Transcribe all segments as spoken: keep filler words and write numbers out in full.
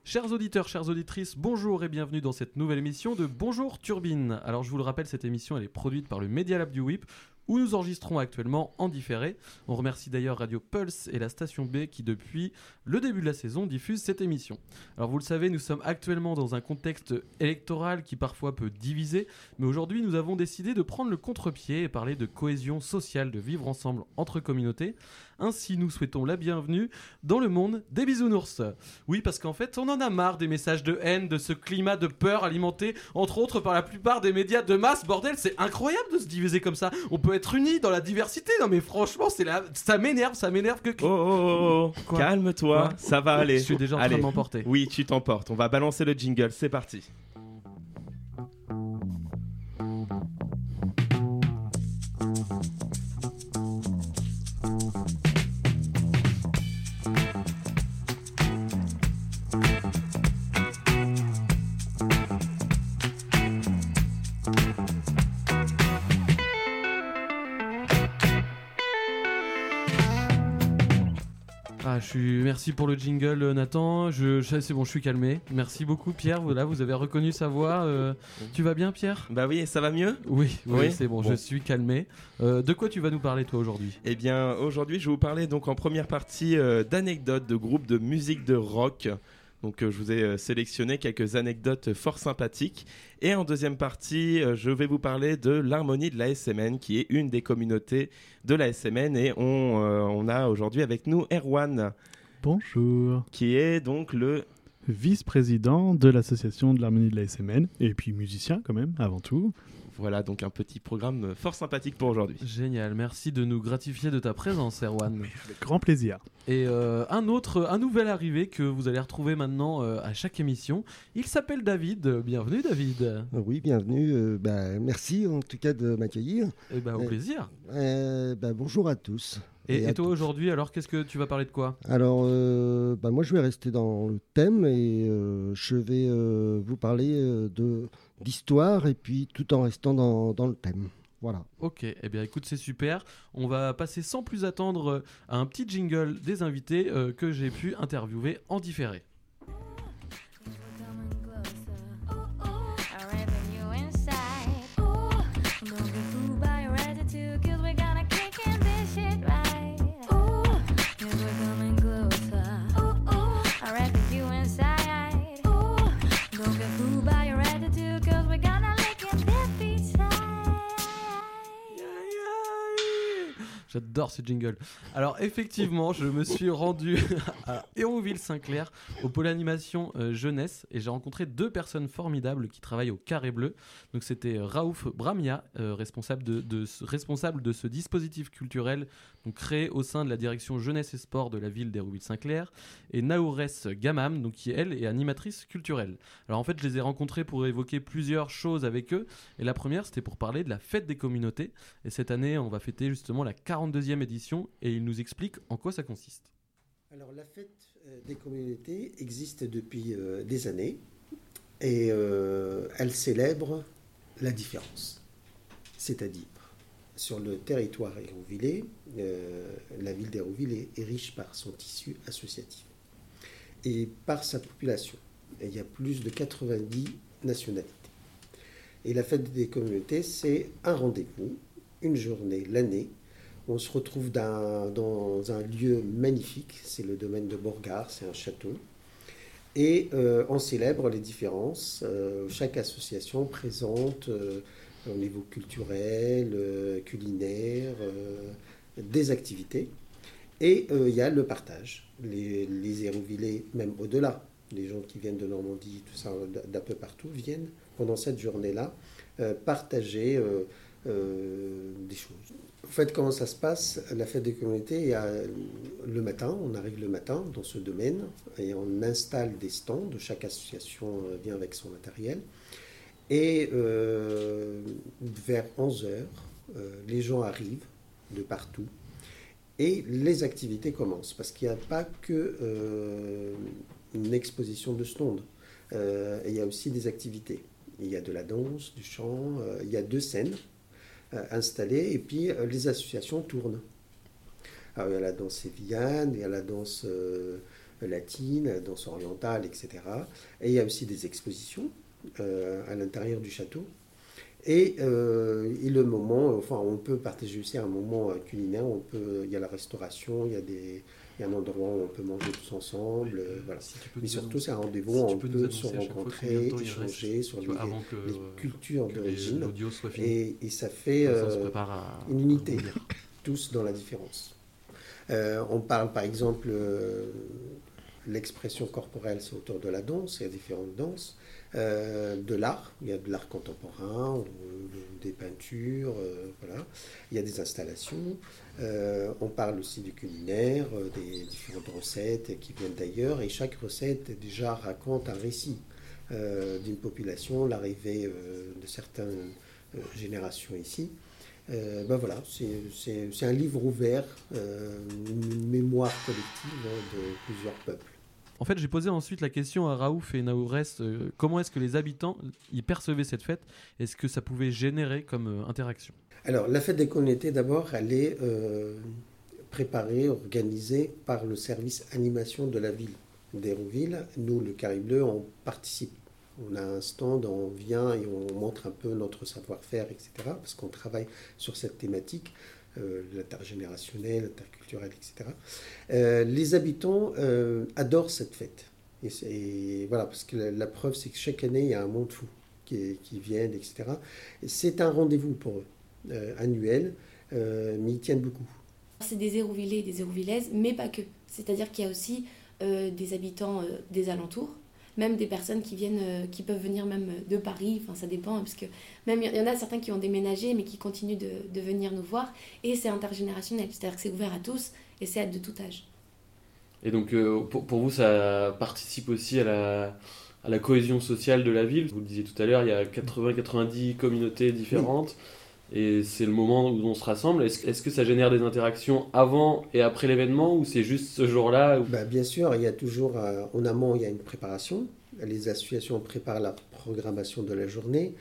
Chers auditeurs, chères auditrices, bonjour et bienvenue dans cette nouvelle émission de Bonjour Turbine. Alors je vous le rappelle, cette émission elle est produite par le Media Lab du W I P, où nous enregistrons actuellement en différé. On remercie d'ailleurs Radio Pulse et la Station B qui depuis le début de la saison diffusent cette émission. Alors vous le savez, nous sommes actuellement dans un contexte électoral qui parfois peut diviser, mais aujourd'hui nous avons décidé de prendre le contre-pied et parler de cohésion sociale, de vivre ensemble entre communautés. Ainsi, nous souhaitons la bienvenue dans le monde des bisounours. Oui, parce qu'en fait, on en a marre des messages de haine, de ce climat de peur alimenté, entre autres, par la plupart des médias de masse. Bordel, c'est incroyable de se diviser comme ça. On peut être unis dans la diversité. Non, mais franchement, c'est la... ça m'énerve, ça m'énerve que... Oh, oh, oh, oh. Calme-toi, Quoi ça va aller. Je suis déjà en Allez. train de m'emporter. Oui, tu t'emportes. On va balancer le jingle, c'est parti. Ah, je suis... Merci pour le jingle, Nathan. Je... je- C'est bon, je suis calmé. Merci beaucoup, Pierre. Voilà, vous avez reconnu sa voix. Euh, Tu vas bien, Pierre ? Bah oui, ça va mieux ? Oui, oui, Oui. c'est bon, Bon. je suis calmé. Euh, de quoi tu vas nous parler, toi, aujourd'hui ? Eh bien, aujourd'hui, je vais vous parler donc en première partie euh, d'anecdotes de groupes de musique de rock. Donc, euh, je vous ai euh, sélectionné quelques anecdotes fort sympathiques. Et en deuxième partie, euh, je vais vous parler de l'harmonie de la S M N, qui est une des communautés de la S M N. Et on, euh, on a aujourd'hui avec nous Erwan, Bonjour, qui est donc le... vice-président de l'association de l'harmonie de la S M N, et puis musicien quand même, avant tout. Voilà, donc un petit programme fort sympathique pour aujourd'hui. Génial, merci de nous gratifier de ta présence, Erwan. Avec grand plaisir. Et euh, un autre, un nouvel arrivé que vous allez retrouver maintenant euh, à chaque émission. Il s'appelle David. Bienvenue, David. Oui, bienvenue. Euh, bah, merci en tout cas de m'accueillir. Et ben au Euh, plaisir. Euh, bah, bonjour à tous. Et, à et toi toutes. aujourd'hui, alors qu'est-ce que tu vas parler de quoi ? Alors, euh, bah, moi je vais rester dans le thème et euh, je vais euh, vous parler euh, de, d'histoire et puis tout en restant dans, dans le thème. Voilà. Ok, eh bien écoute, c'est super. On va passer sans plus attendre euh, à un petit jingle des invités euh, que j'ai pu interviewer en différé. J'adore ce jingle. Alors effectivement, je me suis rendu à Hérouville-Saint-Clair au pôle animation euh, jeunesse et j'ai rencontré deux personnes formidables qui travaillent au Carré Bleu. Donc c'était euh, Raouf Bramia, euh, responsable, de, de, ce- responsable de ce dispositif culturel donc, créé au sein de la direction jeunesse et sport de la ville d'Hérouville-Saint-Clair, et Naourès Gamam, donc, qui elle est animatrice culturelle. Alors en fait, je les ai rencontrés pour évoquer plusieurs choses avec eux. Et la première, c'était pour parler de la fête des communautés. Et cette année, on va fêter justement la quarante-deuxième édition et il nous explique en quoi ça consiste. Alors la fête euh, des communautés existe depuis euh, des années et euh, elle célèbre la différence. C'est-à-dire, sur le territoire hérouvillais, euh, la ville d'Hérouville est, est riche par son tissu associatif et par sa population. Et il y a plus de quatre-vingt-dix nationalités. Et la fête des communautés, c'est un rendez-vous, une journée l'année. On se retrouve dans, dans un lieu magnifique, c'est le domaine de Borgard, c'est un château. Et euh, on célèbre les différences. Euh, chaque association présente euh, au niveau culturel, euh, culinaire, euh, des activités. Et il euh, y a le partage. Les, les Hérouvillais, même au-delà, les gens qui viennent de Normandie, tout ça, d'un peu partout, viennent pendant cette journée-là euh, partager euh, euh, des choses. En fait, comment ça se passe ? La fête des communautés, il y a le matin, on arrive le matin dans ce domaine et on installe des stands. Chaque association vient avec son matériel. Et euh, vers onze heures, euh, les gens arrivent de partout et les activités commencent. Parce qu'il n'y a pas que euh, une exposition de stands, euh, il y a aussi des activités. Il y a de la danse, du chant, euh, il y a deux scènes euh, installées et puis euh, les associations tournent. Alors il y a la danse sévillane, il y a la danse euh, latine, la danse orientale, et cetera. Et il y a aussi des expositions euh, à l'intérieur du château. Et, euh, et le moment, enfin, on peut partager aussi un moment culinaire. On peut, il y a la restauration, il y a des, il y a un endroit où on peut manger tous ensemble. Euh, voilà. Si tu peux Mais nous surtout, annoncer- c'est un rendez-vous si où tu on peux nous peut annoncer se à chaque fois rencontrer, combien de temps il échanger reste, sur tu les, vois, avant que, les cultures que les- d'origine. l'audio soit fini. Et, et ça fait Comme ça, on se euh, prépare à- une unité, à rebondir. tous dans la différence. Euh, on parle par exemple, euh, l'expression corporelle, c'est autour de la danse, il y a différentes danses. Euh, de l'art, il y a de l'art contemporain, ou, euh, des peintures, euh, voilà. Il y a des installations. Euh, on parle aussi du culinaire, euh, des différentes recettes qui viennent d'ailleurs, et chaque recette déjà raconte un récit euh, d'une population, l'arrivée euh, de certaines euh, générations ici. Euh, ben voilà, c'est, c'est, c'est un livre ouvert, euh, une mémoire collective de plusieurs peuples. En fait, j'ai posé ensuite la question à Raouf et Naourès, euh, comment est-ce que les habitants y percevaient cette fête? Est-ce que ça pouvait générer comme euh, interaction? Alors, la fête des communautés, d'abord, elle est euh, préparée, organisée par le service animation de la ville d'Hérouville. Nous, le Carré Bleu, on participe. On a un stand, on vient et on montre un peu notre savoir-faire, et cetera. Parce qu'on travaille sur cette thématique, euh, l'intergénérationnel, l'interculturel, et cetera. Euh, les habitants euh, adorent cette fête. Et, c'est- et voilà, parce que la, la preuve, c'est que chaque année, il y a un monde fou qui, qui viennent, et cetera. Et c'est un rendez-vous pour eux, euh, annuel, euh, mais ils tiennent beaucoup. C'est des Hérouvillais et des Hérouvillaises, mais pas que. C'est-à-dire qu'il y a aussi euh, des habitants euh, des alentours, même des personnes qui viennent, euh, qui peuvent venir même de Paris, enfin ça dépend, parce que même il y en a certains qui ont déménagé, mais qui continuent de, de venir nous voir, et c'est intergénérationnel, c'est-à-dire que c'est ouvert à tous, et c'est de tout âge. Et donc, euh, pour, pour vous, ça participe aussi à la, à la cohésion sociale de la ville. Vous le disiez tout à l'heure, il y a quatre-vingts à quatre-vingt-dix communautés différentes. Et c'est le moment où on se rassemble. Est-ce, est-ce que ça génère des interactions avant et après l'événement, ou c'est juste ce jour-là où... Bah, bien sûr, il y a toujours, euh, en amont, il y a une préparation. Les associations préparent la programmation de la journée.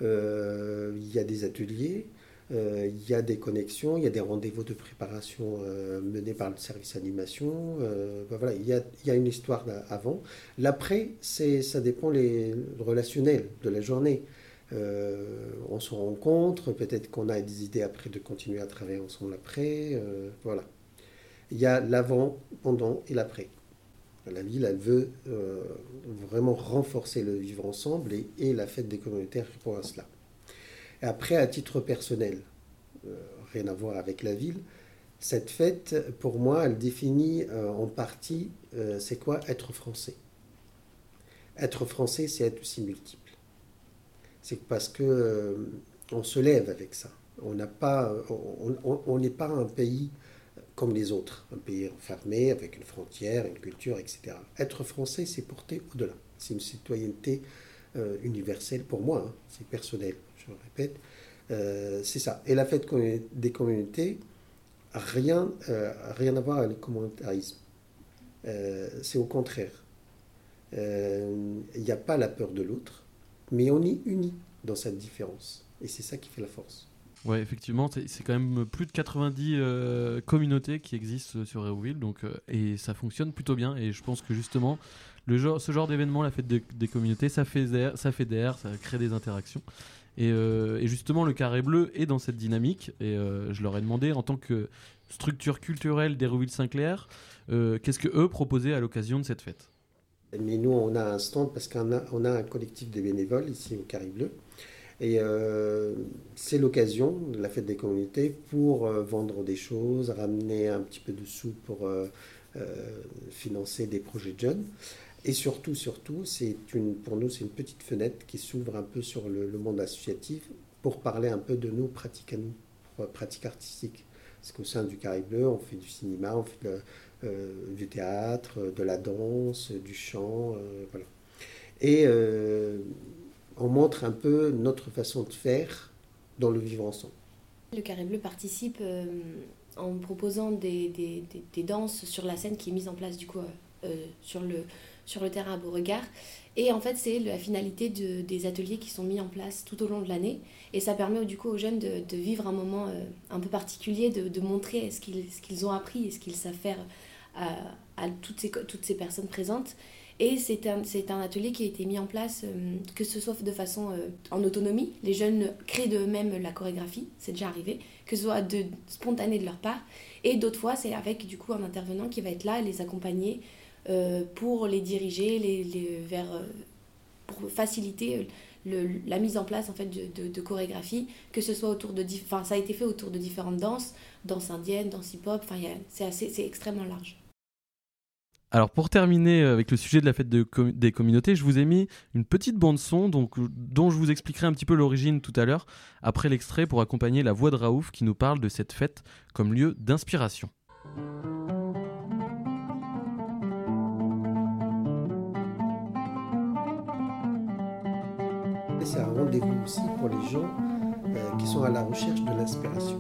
Euh, il y a des ateliers, euh, il y a des connexions, il y a des rendez-vous de préparation euh, menés par le service animation. Euh, bah, voilà, il y a, il y a une histoire avant. L'après, c'est, ça dépend les, le relationnel de la journée. Euh, on se rencontre, peut-être qu'on a des idées après de continuer à travailler ensemble après. Euh, voilà. Il y a l'avant, pendant et l'après. La ville, elle veut euh, vraiment renforcer le vivre ensemble et, et la fête des communautés répond à cela. Et après, à titre personnel, euh, rien à voir avec la ville, cette fête, pour moi, elle définit euh, en partie euh, c'est quoi être français. Être français, c'est être aussi multiple. C'est parce que euh, on se lève avec ça. On n'a pas, on n'est pas un pays comme les autres, un pays fermé avec une frontière, une culture, et cetera. Être français, c'est porter au-delà. C'est une citoyenneté euh, universelle pour moi. Hein. C'est personnel, je le répète. Euh, c'est ça. Et la fête des communautés, rien, euh, rien à voir avec le communautarisme. Euh, c'est au contraire. Il euh, n'y a pas la peur de l'autre. Mais on est unis dans cette différence. Et c'est ça qui fait la force. Ouais, effectivement, c'est, c'est quand même plus de quatre-vingt-dix euh, communautés qui existent sur Hérouville, donc, euh, et ça fonctionne plutôt bien. Et je pense que justement, le genre, ce genre d'événement, la fête de, des communautés, ça fédère, ça fédère, ça crée des interactions. Et, euh, et justement, le Carré Bleu est dans cette dynamique. Et euh, je leur ai demandé, en tant que structure culturelle d'Hérouville-Saint-Clair, euh, qu'est-ce que eux proposaient à l'occasion de cette fête. Mais nous, on a un stand parce qu'on a, on a un collectif de bénévoles ici au Carré Bleu. Et euh, c'est l'occasion de la fête des communautés pour euh, vendre des choses, ramener un petit peu de sous pour euh, euh, financer des projets de jeunes. Et surtout, surtout, c'est une, pour nous, c'est une petite fenêtre qui s'ouvre un peu sur le, le monde associatif pour parler un peu de nos pratiques à nous, pratiques artistiques. Parce qu'au sein du Carré Bleu, on fait du cinéma, on fait de, euh, du théâtre, de la danse, du chant, euh, voilà. Et euh, on montre un peu notre façon de faire dans le vivre ensemble. Le Carré Bleu participe euh, en proposant des, des, des, des danses sur la scène qui est mise en place du coup euh, sur, le, sur le terrain à Beauregard. Et en fait, c'est la finalité de, des ateliers qui sont mis en place tout au long de l'année. Et ça permet du coup aux jeunes de, de vivre un moment euh, un peu particulier, de, de montrer ce qu'ils, ce qu'ils ont appris et ce qu'ils savent faire à, à toutes, ces, toutes ces personnes présentes. Et c'est un, c'est un atelier qui a été mis en place, euh, que ce soit de façon euh, en autonomie. Les jeunes créent d'eux-mêmes la chorégraphie, c'est déjà arrivé, que ce soit de, spontané de leur part. Et d'autres fois, c'est avec du coup un intervenant qui va être là, les accompagner euh, pour les diriger les, les, vers, euh, pour faciliter le, la mise en place en fait, de, de, de chorégraphie, que ce soit autour de... Enfin, ça a été fait autour de différentes danses, danse indienne, danse hip-hop, enfin, y a, c'est, assez, c'est extrêmement large. Alors pour terminer avec le sujet de la fête de com- des communautés, je vous ai mis une petite bande son donc, dont je vous expliquerai un petit peu l'origine tout à l'heure, après l'extrait pour accompagner la voix de Raouf qui nous parle de cette fête comme lieu d'inspiration. Et c'est un rendez-vous aussi pour les gens euh, qui sont à la recherche de l'inspiration.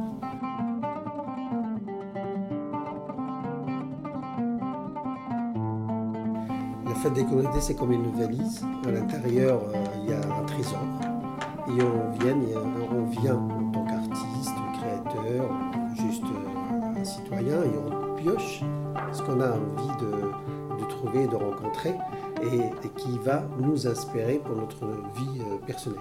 La fête des communautés, c'est comme une valise. À l'intérieur, euh, il y a un trésor. Et on vient, et on vient en tant qu'artiste, créateur, juste euh, un citoyen, et on pioche ce qu'on a envie de, de trouver, de rencontrer, et, et qui va nous inspirer pour notre vie euh, personnelle.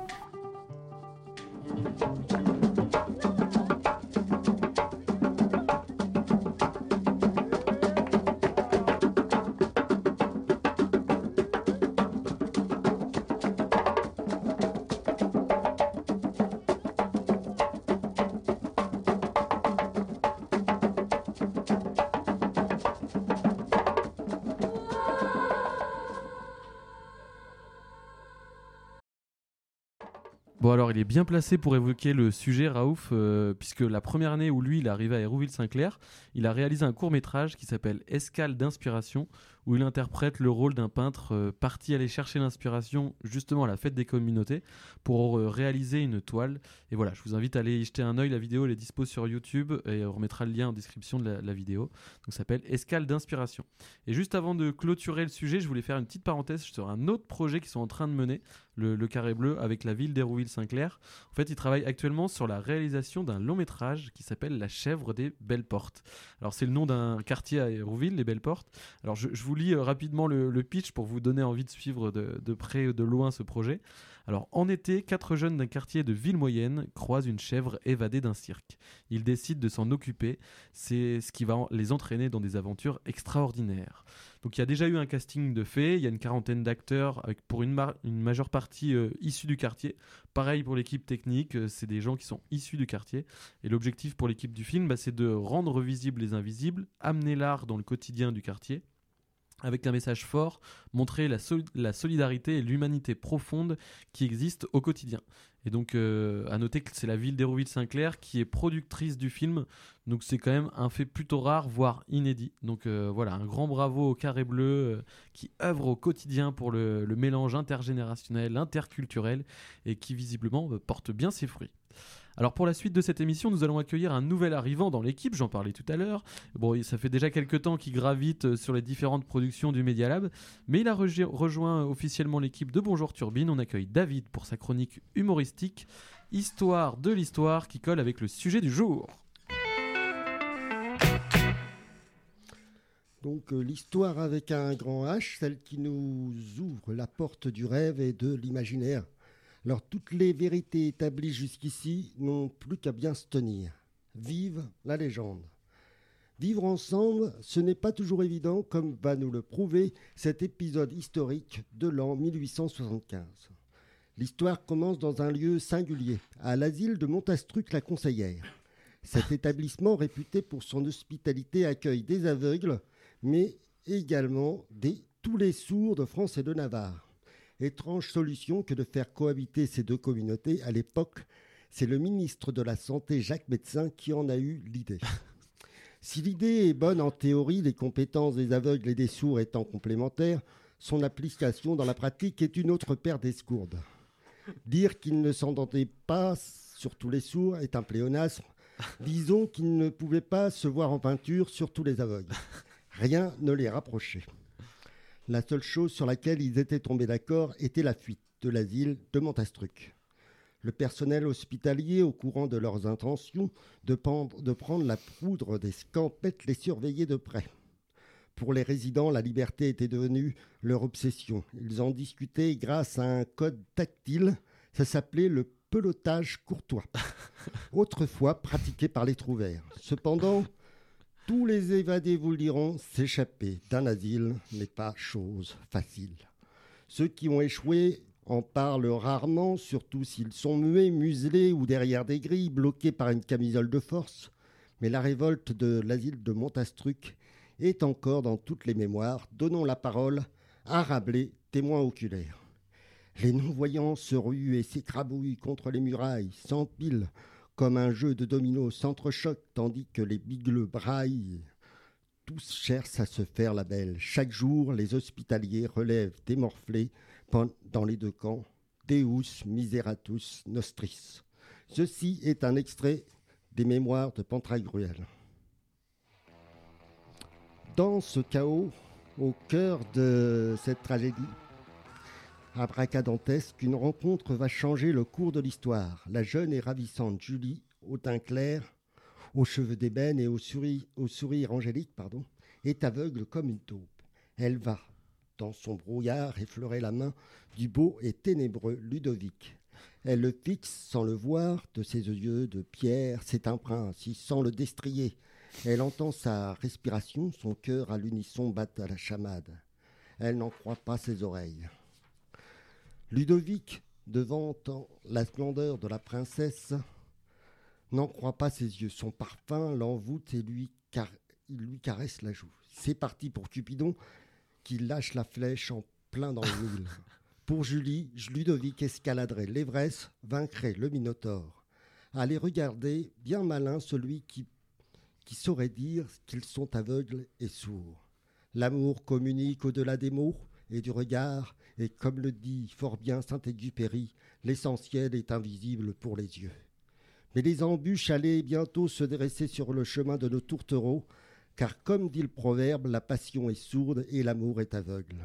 Bon alors il est bien placé pour évoquer le sujet Raouf, euh, puisque la première année où lui il est arrivé à Hérouville-Saint-Clair, il a réalisé un court-métrage qui s'appelle Escale d'inspiration, où il interprète le rôle d'un peintre euh, parti aller chercher l'inspiration justement à la fête des communautés pour euh, réaliser une toile. Et voilà, je vous invite à aller y jeter un œil, la vidéo elle est dispo sur YouTube et on remettra le lien en description de la, la vidéo. Donc ça s'appelle Escale d'inspiration. Et juste avant de clôturer le sujet, je voulais faire une petite parenthèse sur un autre projet qu'ils sont en train de mener, le, le Carré Bleu, avec la ville d'Hérouville-Saint-Clair. En fait, ils travaillent actuellement sur la réalisation d'un long métrage qui s'appelle La Chèvre des Belles Portes. Alors c'est le nom d'un quartier à Hérouville, les Belles Portes. Alors je, je vous lis euh, rapidement le, le pitch pour vous donner envie de suivre de, de près ou de loin ce projet. Alors en été, quatre jeunes d'un quartier de ville moyenne croisent une chèvre évadée d'un cirque. Ils décident de s'en occuper. C'est ce qui va les entraîner dans des aventures extraordinaires. Donc il y a déjà eu un casting de fait, il y a une quarantaine d'acteurs avec pour une, mar- une majeure partie euh, issus du quartier. Pareil pour l'équipe technique, euh, c'est des gens qui sont issus du quartier. Et l'objectif pour l'équipe du film, bah, c'est de rendre visibles les invisibles, amener l'art dans le quotidien du quartier, avec un message fort, montrer la, sol- la solidarité et l'humanité profonde qui existe au quotidien. Et donc, euh, à noter que c'est la ville d'Hérouville-Saint-Clair qui est productrice du film, donc c'est quand même un fait plutôt rare, voire inédit. Donc euh, voilà, un grand bravo au Carré Bleu euh, qui œuvre au quotidien pour le, le mélange intergénérationnel, interculturel, et qui visiblement euh, porte bien ses fruits. Alors pour la suite de cette émission, nous allons accueillir un nouvel arrivant dans l'équipe, j'en parlais tout à l'heure. Bon, ça fait déjà quelques temps qu'il gravite sur les différentes productions du Media Lab, mais il a reje- rejoint officiellement l'équipe de Bonjour Turbine. On accueille David pour sa chronique humoristique, Histoire de l'histoire, qui colle avec le sujet du jour. Donc euh, l'histoire avec un grand H, celle qui nous ouvre la porte du rêve et de l'imaginaire. Alors toutes les vérités établies jusqu'ici n'ont plus qu'à bien se tenir. Vive la légende. Vivre ensemble, ce n'est pas toujours évident, comme va nous le prouver cet épisode historique de l'an mille huit cent soixante-quinze. L'histoire commence dans un lieu singulier, à l'asile de Montastruc-la-Conseillère. Cet établissement, réputé pour son hospitalité, accueille des aveugles, mais également des tous les sourds de France et de Navarre. Étrange solution que de faire cohabiter ces deux communautés. À l'époque, c'est le ministre de la Santé, Jacques Médecin, qui en a eu l'idée. Si l'idée est bonne en théorie, les compétences des aveugles et des sourds étant complémentaires, son application dans la pratique est une autre paire d'escourdes. Dire qu'ils ne s'entendaient pas, surtout les sourds, est un pléonasme. Disons qu'ils ne pouvaient pas se voir en peinture, surtout les aveugles. Rien ne les rapprochait. La seule chose sur laquelle ils étaient tombés d'accord était la fuite de l'asile de Montastruc. Le personnel hospitalier, au courant de leurs intentions, de, pendre, de prendre la poudre des scampettes, les surveillait de près. Pour les résidents, la liberté était devenue leur obsession. Ils en discutaient grâce à un code tactile. Ça s'appelait le pelotage courtois, autrefois pratiqué par les trouvères. Cependant, tous les évadés vous le diront, s'échapper d'un asile n'est pas chose facile. Ceux qui ont échoué en parlent rarement, surtout s'ils sont muets, muselés ou derrière des grilles, bloqués par une camisole de force. Mais la révolte de l'asile de Montastruc est encore dans toutes les mémoires. Donnons la parole à Rabelais, témoin oculaire. Les non-voyants se ruent et s'écrabouillent contre les murailles, s'empilent comme un jeu de dominos, s'entrechoquent tandis que les bigleux braillent. Tous cherchent à se faire la belle. Chaque jour, les hospitaliers relèvent des morflés dans les deux camps. Deus miseratus nostris. Ceci est un extrait des mémoires de Pantagruel. Dans ce chaos, au cœur de cette tragédie abracadantesque, une rencontre va changer le cours de l'histoire. La jeune et ravissante Julie, au teint clair, aux cheveux d'ébène et au sourire, au sourire angélique, pardon, est aveugle comme une taupe. Elle va, dans son brouillard, effleurer la main du beau et ténébreux Ludovic. Elle le fixe sans le voir, de ses yeux de pierre, c'est un prince, il sent le destrier. Elle entend sa respiration, son cœur à l'unisson bat à la chamade. Elle n'en croit pas ses oreilles. Ludovic, devant la splendeur de la princesse, n'en croit pas ses yeux. Son parfum l'envoûte et lui, car... il lui caresse la joue. C'est parti pour Cupidon, qui lâche la flèche en plein dans le mille. Pour Julie, Ludovic escaladerait l'Everest, vaincrait le Minotaure. À les regarder, bien malin celui qui, qui saurait dire qu'ils sont aveugles et sourds. L'amour communique au-delà des mots et du regard, et comme le dit fort bien Saint-Exupéry, l'essentiel est invisible pour les yeux. Mais les embûches allaient bientôt se dresser sur le chemin de nos tourtereaux, car comme dit le proverbe, la passion est sourde et l'amour est aveugle.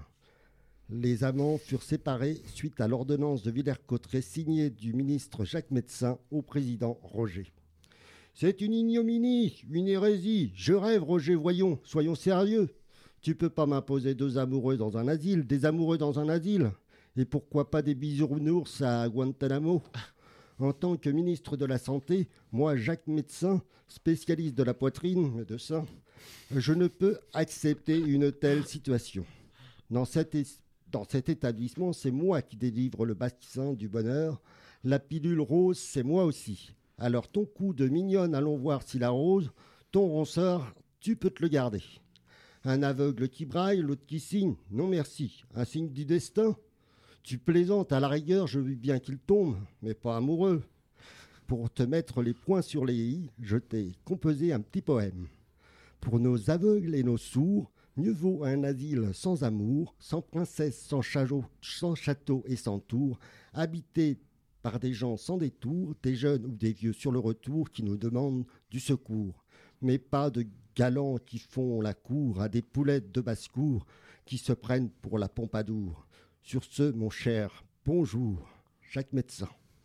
Les amants furent séparés suite à l'ordonnance de Villers-Cotterêts signée du ministre Jacques Médecin au président Roger. « C'est une ignominie, une hérésie. Je rêve, Roger, voyons, soyons sérieux. Tu peux pas m'imposer deux amoureux dans un asile, des amoureux dans un asile. Et pourquoi pas des bisounours à Guantanamo ? En tant que ministre de la Santé, moi, Jacques Médecin, spécialiste de la poitrine et de ça, je ne peux accepter une telle situation. Dans cet, es- dans cet établissement, c'est moi qui délivre le bassin du bonheur. La pilule rose, c'est moi aussi. Alors ton coup de mignonne, allons voir si la rose, ton ronseur, tu peux te le garder. Un aveugle qui braille, l'autre qui signe, non merci. Un signe du destin ? Tu plaisantes, à la rigueur, je veux bien qu'il tombe, mais pas amoureux. Pour te mettre les points sur les i, je t'ai composé un petit poème. Pour nos aveugles et nos sourds, mieux vaut un asile sans amour, sans princesse, sans château, sans château et sans tour, habité par des gens sans détour, des jeunes ou des vieux sur le retour qui nous demandent du secours. Mais pas de galants qui font la cour à des poulettes de basse-cour qui se prennent pour la Pompadour. Sur ce, mon cher, bonjour, Jacques Médecin.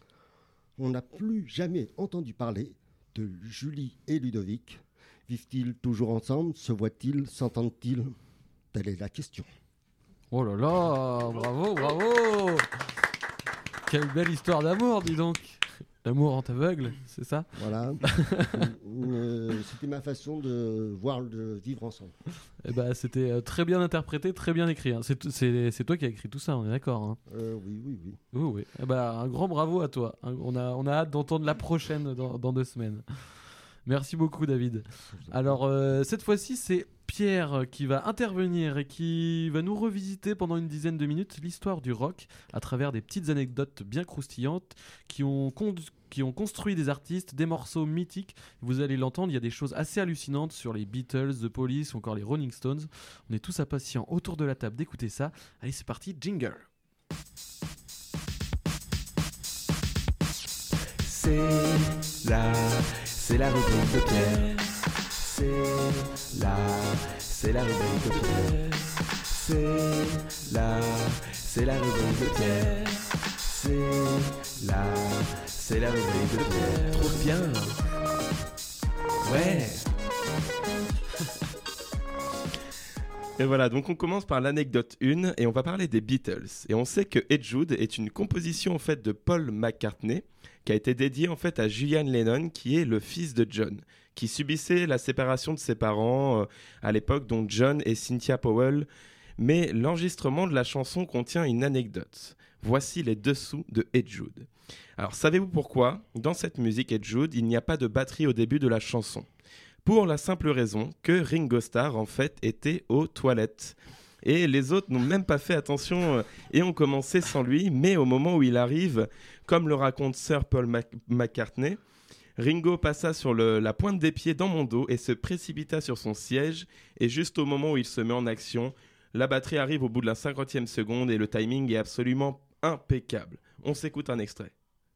On n'a plus jamais entendu parler de Julie et Ludovic. Vivent-ils toujours ensemble? Se voient-ils? S'entendent-ils? Telle est la question. Oh là là, bravo, bravo. Quelle belle histoire d'amour, dis donc. L'amour en aveugle, c'est ça? Voilà. euh, c'était ma façon de voir le vivre ensemble. Eh ben, c'était euh, très bien interprété, très bien écrit. Hein. C'est, t- c'est, c'est toi qui as écrit tout ça, on est d'accord, hein? Euh, oui, oui, oui. Oui, oui. Eh ben, un grand bravo à toi. Un- On a, on a hâte d'entendre la prochaine dans, dans deux semaines. Merci beaucoup, David. Alors, euh, cette fois-ci, c'est Pierre qui va intervenir et qui va nous revisiter pendant une dizaine de minutes l'histoire du rock à travers des petites anecdotes bien croustillantes qui ont, con- qui ont construit des artistes, des morceaux mythiques. Vous allez l'entendre, il y a des choses assez hallucinantes sur les Beatles, The Police ou encore les Rolling Stones. On est tous impatients autour de la table d'écouter ça. Allez, c'est parti, jingle. C'est la, c'est la rubrique de Pierre. C'est la, c'est la rubrique de Pierre. C'est la, c'est la rubrique de Pierre. C'est la, c'est la rubrique de Pierre. Trop bien. Ouais. Et voilà, donc on commence par l'anecdote un et on va parler des Beatles. Et on sait que Ed Jude est une composition en fait de Paul McCartney qui a été dédiée en fait à Julian Lennon qui est le fils de John, qui subissait la séparation de ses parents euh, à l'époque, dont John et Cynthia Powell. Mais l'enregistrement de la chanson contient une anecdote. Voici les dessous de Ed Jude. Alors savez-vous pourquoi, dans cette musique Ed Jude, il n'y a pas de batterie au début de la chanson ? Pour la simple raison que Ringo Starr, en fait, était aux toilettes. Et les autres n'ont même pas fait attention et ont commencé sans lui. Mais au moment où il arrive, comme le raconte Sir Paul Mac- McCartney, Ringo passa sur le, la pointe des pieds dans mon dos et se précipita sur son siège. Et juste au moment où il se met en action, la batterie arrive au bout de la cinquantième seconde et le timing est absolument impeccable. On s'écoute un extrait.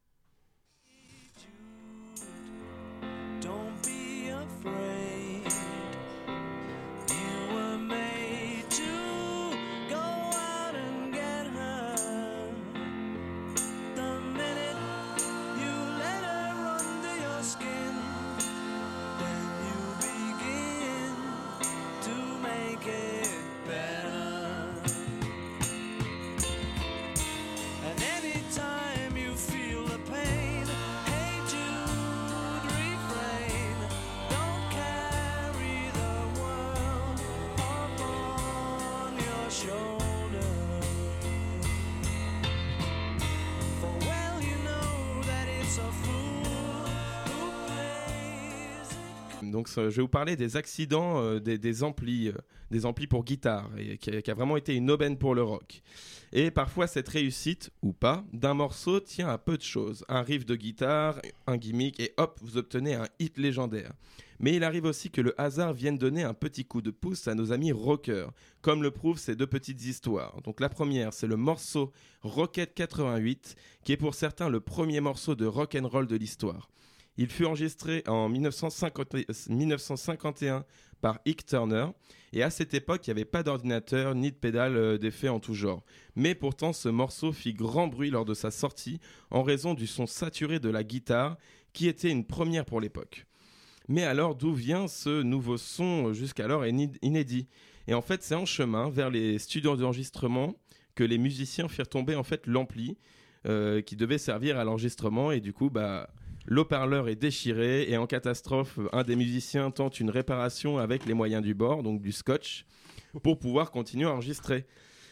Donc, je vais vous parler des accidents euh, des, des amplis, euh, des amplis pour guitare, et qui a, qui a vraiment été une aubaine pour le rock. Et parfois, cette réussite, ou pas, d'un morceau tient à peu de choses. Un riff de guitare, un gimmick, et hop, vous obtenez un hit légendaire. Mais il arrive aussi que le hasard vienne donner un petit coup de pouce à nos amis rockers, comme le prouvent ces deux petites histoires. Donc la première, c'est le morceau Rocket quatre-vingt-huit, qui est pour certains le premier morceau de rock'n'roll de l'histoire. Il fut enregistré en dix-neuf cent cinquante et un par Ike Turner, et à cette époque, il n'y avait pas d'ordinateur ni de pédale d'effet en tout genre. Mais pourtant, ce morceau fit grand bruit lors de sa sortie, en raison du son saturé de la guitare, qui était une première pour l'époque. Mais alors, d'où vient ce nouveau son jusqu'alors inédit ? Et en fait, c'est en chemin vers les studios d'enregistrement que les musiciens firent tomber en fait l'ampli euh, qui devait servir à l'enregistrement, et du coup, bah... l'haut-parleur est déchiré et en catastrophe, un des musiciens tente une réparation avec les moyens du bord, donc du scotch, pour pouvoir continuer à enregistrer.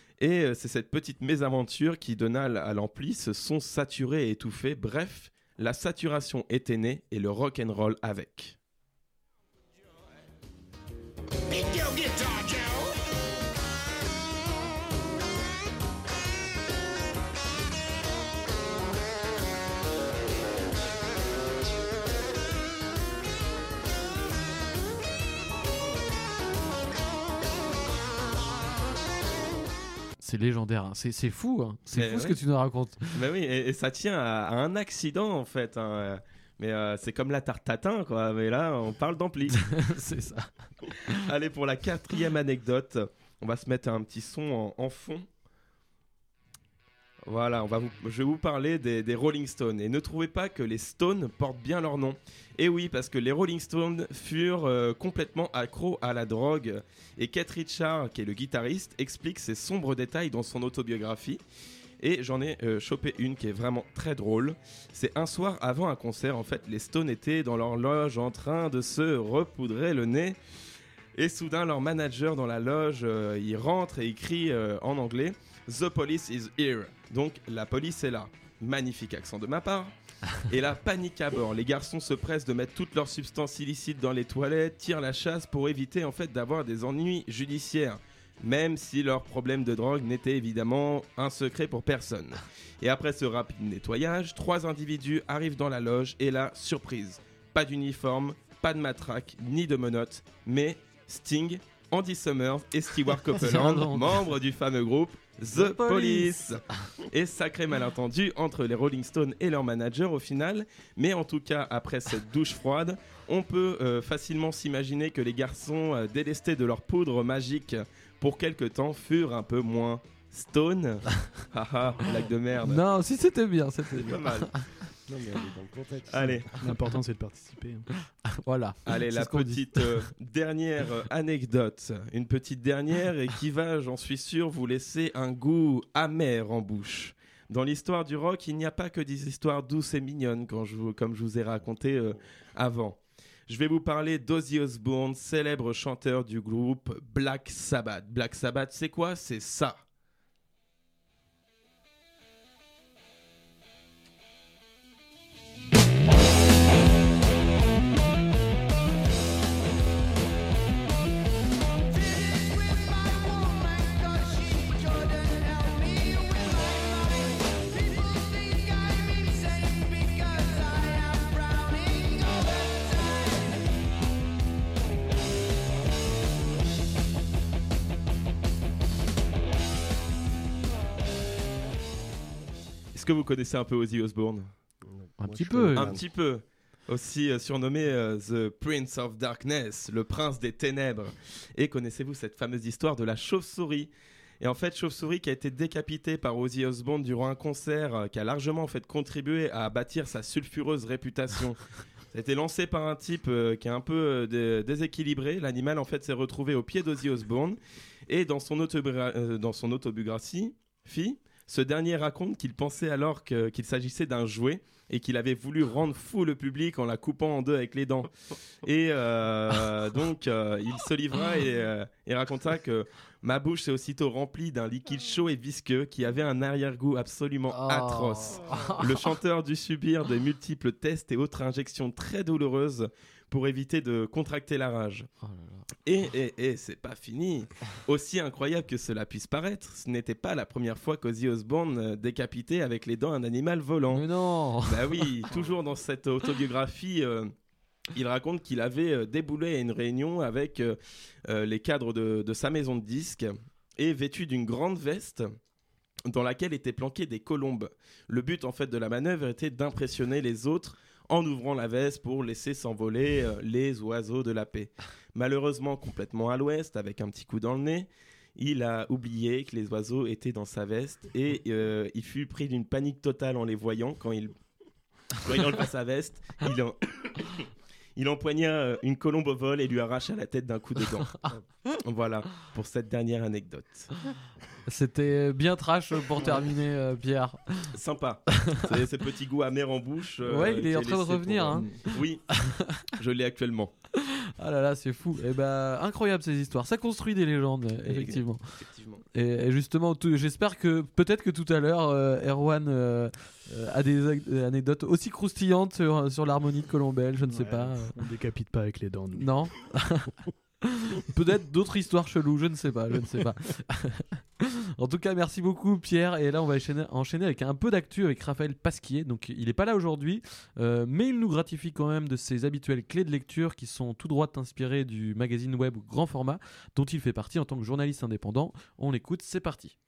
Et c'est cette petite mésaventure qui donna à l'ampli ce son saturé et étouffé. Bref, la saturation était née et le rock'n'roll avec. C'est légendaire, hein. c'est, c'est fou, hein. c'est mais fou ouais. ce que tu nous racontes. Mais oui, et, et ça tient à, à un accident en fait. Hein. Mais euh, c'est comme la tarte tatin, quoi. Mais là, on parle d'ampli. C'est ça. Allez, pour la quatrième anecdote, on va se mettre un petit son en, en fond. Voilà, on va vous, je vais vous parler des, des Rolling Stones. Et ne trouvez pas que les Stones portent bien leur nom. Et oui, parce que les Rolling Stones furent euh, complètement accros à la drogue. Et Keith Richards, qui est le guitariste, explique ces sombres détails dans son autobiographie. Et j'en ai euh, chopé une qui est vraiment très drôle. C'est un soir avant un concert, en fait, les Stones étaient dans leur loge en train de se repoudrer le nez. Et soudain, leur manager dans la loge, euh, il rentre et il crie euh, en anglais « The police is here ». Donc, la police est là. Magnifique accent de ma part. Et la panique à bord. Les garçons se pressent de mettre toutes leurs substances illicites dans les toilettes, tirent la chasse pour éviter en fait d'avoir des ennuis judiciaires. Même si leur problème de drogue n'était évidemment un secret pour personne. Et après ce rapide nettoyage, trois individus arrivent dans la loge et là, surprise. Pas d'uniforme, pas de matraque, ni de menottes, mais Sting, Andy Summers et Stewart Copeland, membres du fameux groupe The, The Police. Police. Et sacré malentendu entre les Rolling Stones et leur manager au final. Mais en tout cas, après cette douche froide, on peut euh, facilement s'imaginer que les garçons euh, délestés de leur poudre magique pour quelque temps furent un peu moins stone. Haha, blague de merde. Non, si c'était bien, c'était bien. Pas mal. Non, mais on est dans le contexte. Allez. L'important, c'est de participer. hein. Voilà. Allez, C'est la ce qu'on dit. petite euh, dernière euh, anecdote. Une petite dernière et qui va, j'en suis sûr, vous laisser un goût amer en bouche. Dans l'histoire du rock, il n'y a pas que des histoires douces et mignonnes, quand je, vous- comme je vous ai raconté euh, avant. Je vais vous parler d'Ozzy Osbourne, célèbre chanteur du groupe Black Sabbath. Black Sabbath, c'est quoi ? C'est ça. Est-ce que vous connaissez un peu Ozzy Osbourne ? Un Moi, petit je peu. connais Un pas. petit peu. Aussi euh, surnommé euh, The Prince of Darkness, le prince des ténèbres. Et connaissez-vous cette fameuse histoire de la chauve-souris ? Et en fait, chauve-souris qui a été décapitée par Ozzy Osbourne durant un concert euh, qui a largement en fait contribué à bâtir sa sulfureuse réputation. Ça a été lancé par un type euh, qui est un peu euh, dé- déséquilibré. L'animal en fait s'est retrouvé au pied d'Ozzy Osbourne et dans son, autobiogra- euh, dans son autobiographie, fille, ce dernier raconte qu'il pensait alors que- qu'il s'agissait d'un jouet et qu'il avait voulu rendre fou le public en la coupant en deux avec les dents. Et euh, donc, euh, il se livra et, euh, et raconta que ma bouche s'est aussitôt remplie d'un liquide chaud et visqueux qui avait un arrière-goût absolument Oh. atroce. Le chanteur dut subir de multiples tests et autres injections très douloureuses pour éviter de contracter la rage. Oh là là. Et, et, et c'est pas fini. Aussi incroyable que cela puisse paraître, ce n'était pas la première fois qu'Ozzy Osbourne euh, décapitait avec les dents un animal volant. Mais non. Bah oui, toujours dans cette autobiographie, euh, il raconte qu'il avait euh, déboulé à une réunion avec euh, euh, les cadres de, de sa maison de disques et vêtu d'une grande veste dans laquelle étaient planquées des colombes. Le but en fait de la manœuvre était d'impressionner les autres en ouvrant la veste pour laisser s'envoler euh, les oiseaux de la paix. Malheureusement complètement à l'ouest, avec un petit coup dans le nez, il a oublié que les oiseaux étaient dans sa veste et euh, il fut pris d'une panique totale en les voyant quand il, quand il enleva sa veste. Il, en... il empoigna euh, une colombe au vol et lui arracha la tête d'un coup de dent. Voilà pour cette dernière anecdote. C'était bien trash pour terminer, euh, Pierre. Sympa. C'est ce petit goût amer en bouche. euh, Ouais, il est qui en train de laissé revenir, pour, euh, hein. Oui, je l'ai actuellement. Ah là là, c'est fou. Et ben, incroyable ces histoires. Ça construit des légendes, effectivement. Effectivement. Et, et justement, tout- j'espère que peut-être que tout à l'heure, euh, Erwan euh, euh, a des ag- euh, anecdotes aussi croustillantes sur, sur l'harmonie de Colombelle. Je ne sais Ouais, pas. On décapite pas avec les dents. nous. Non. Peut-être d'autres histoires cheloues, je ne sais pas, je ne sais pas. En tout cas, merci beaucoup Pierre. Et là, on va enchaîner, enchaîner avec un peu d'actu avec Raphaël Pasquier. Donc, il n'est pas là aujourd'hui, euh, mais il nous gratifie quand même de ses habituelles clés de lecture qui sont tout droit inspirées du magazine web Grand Format, dont il fait partie en tant que journaliste indépendant. On l'écoute, c'est parti.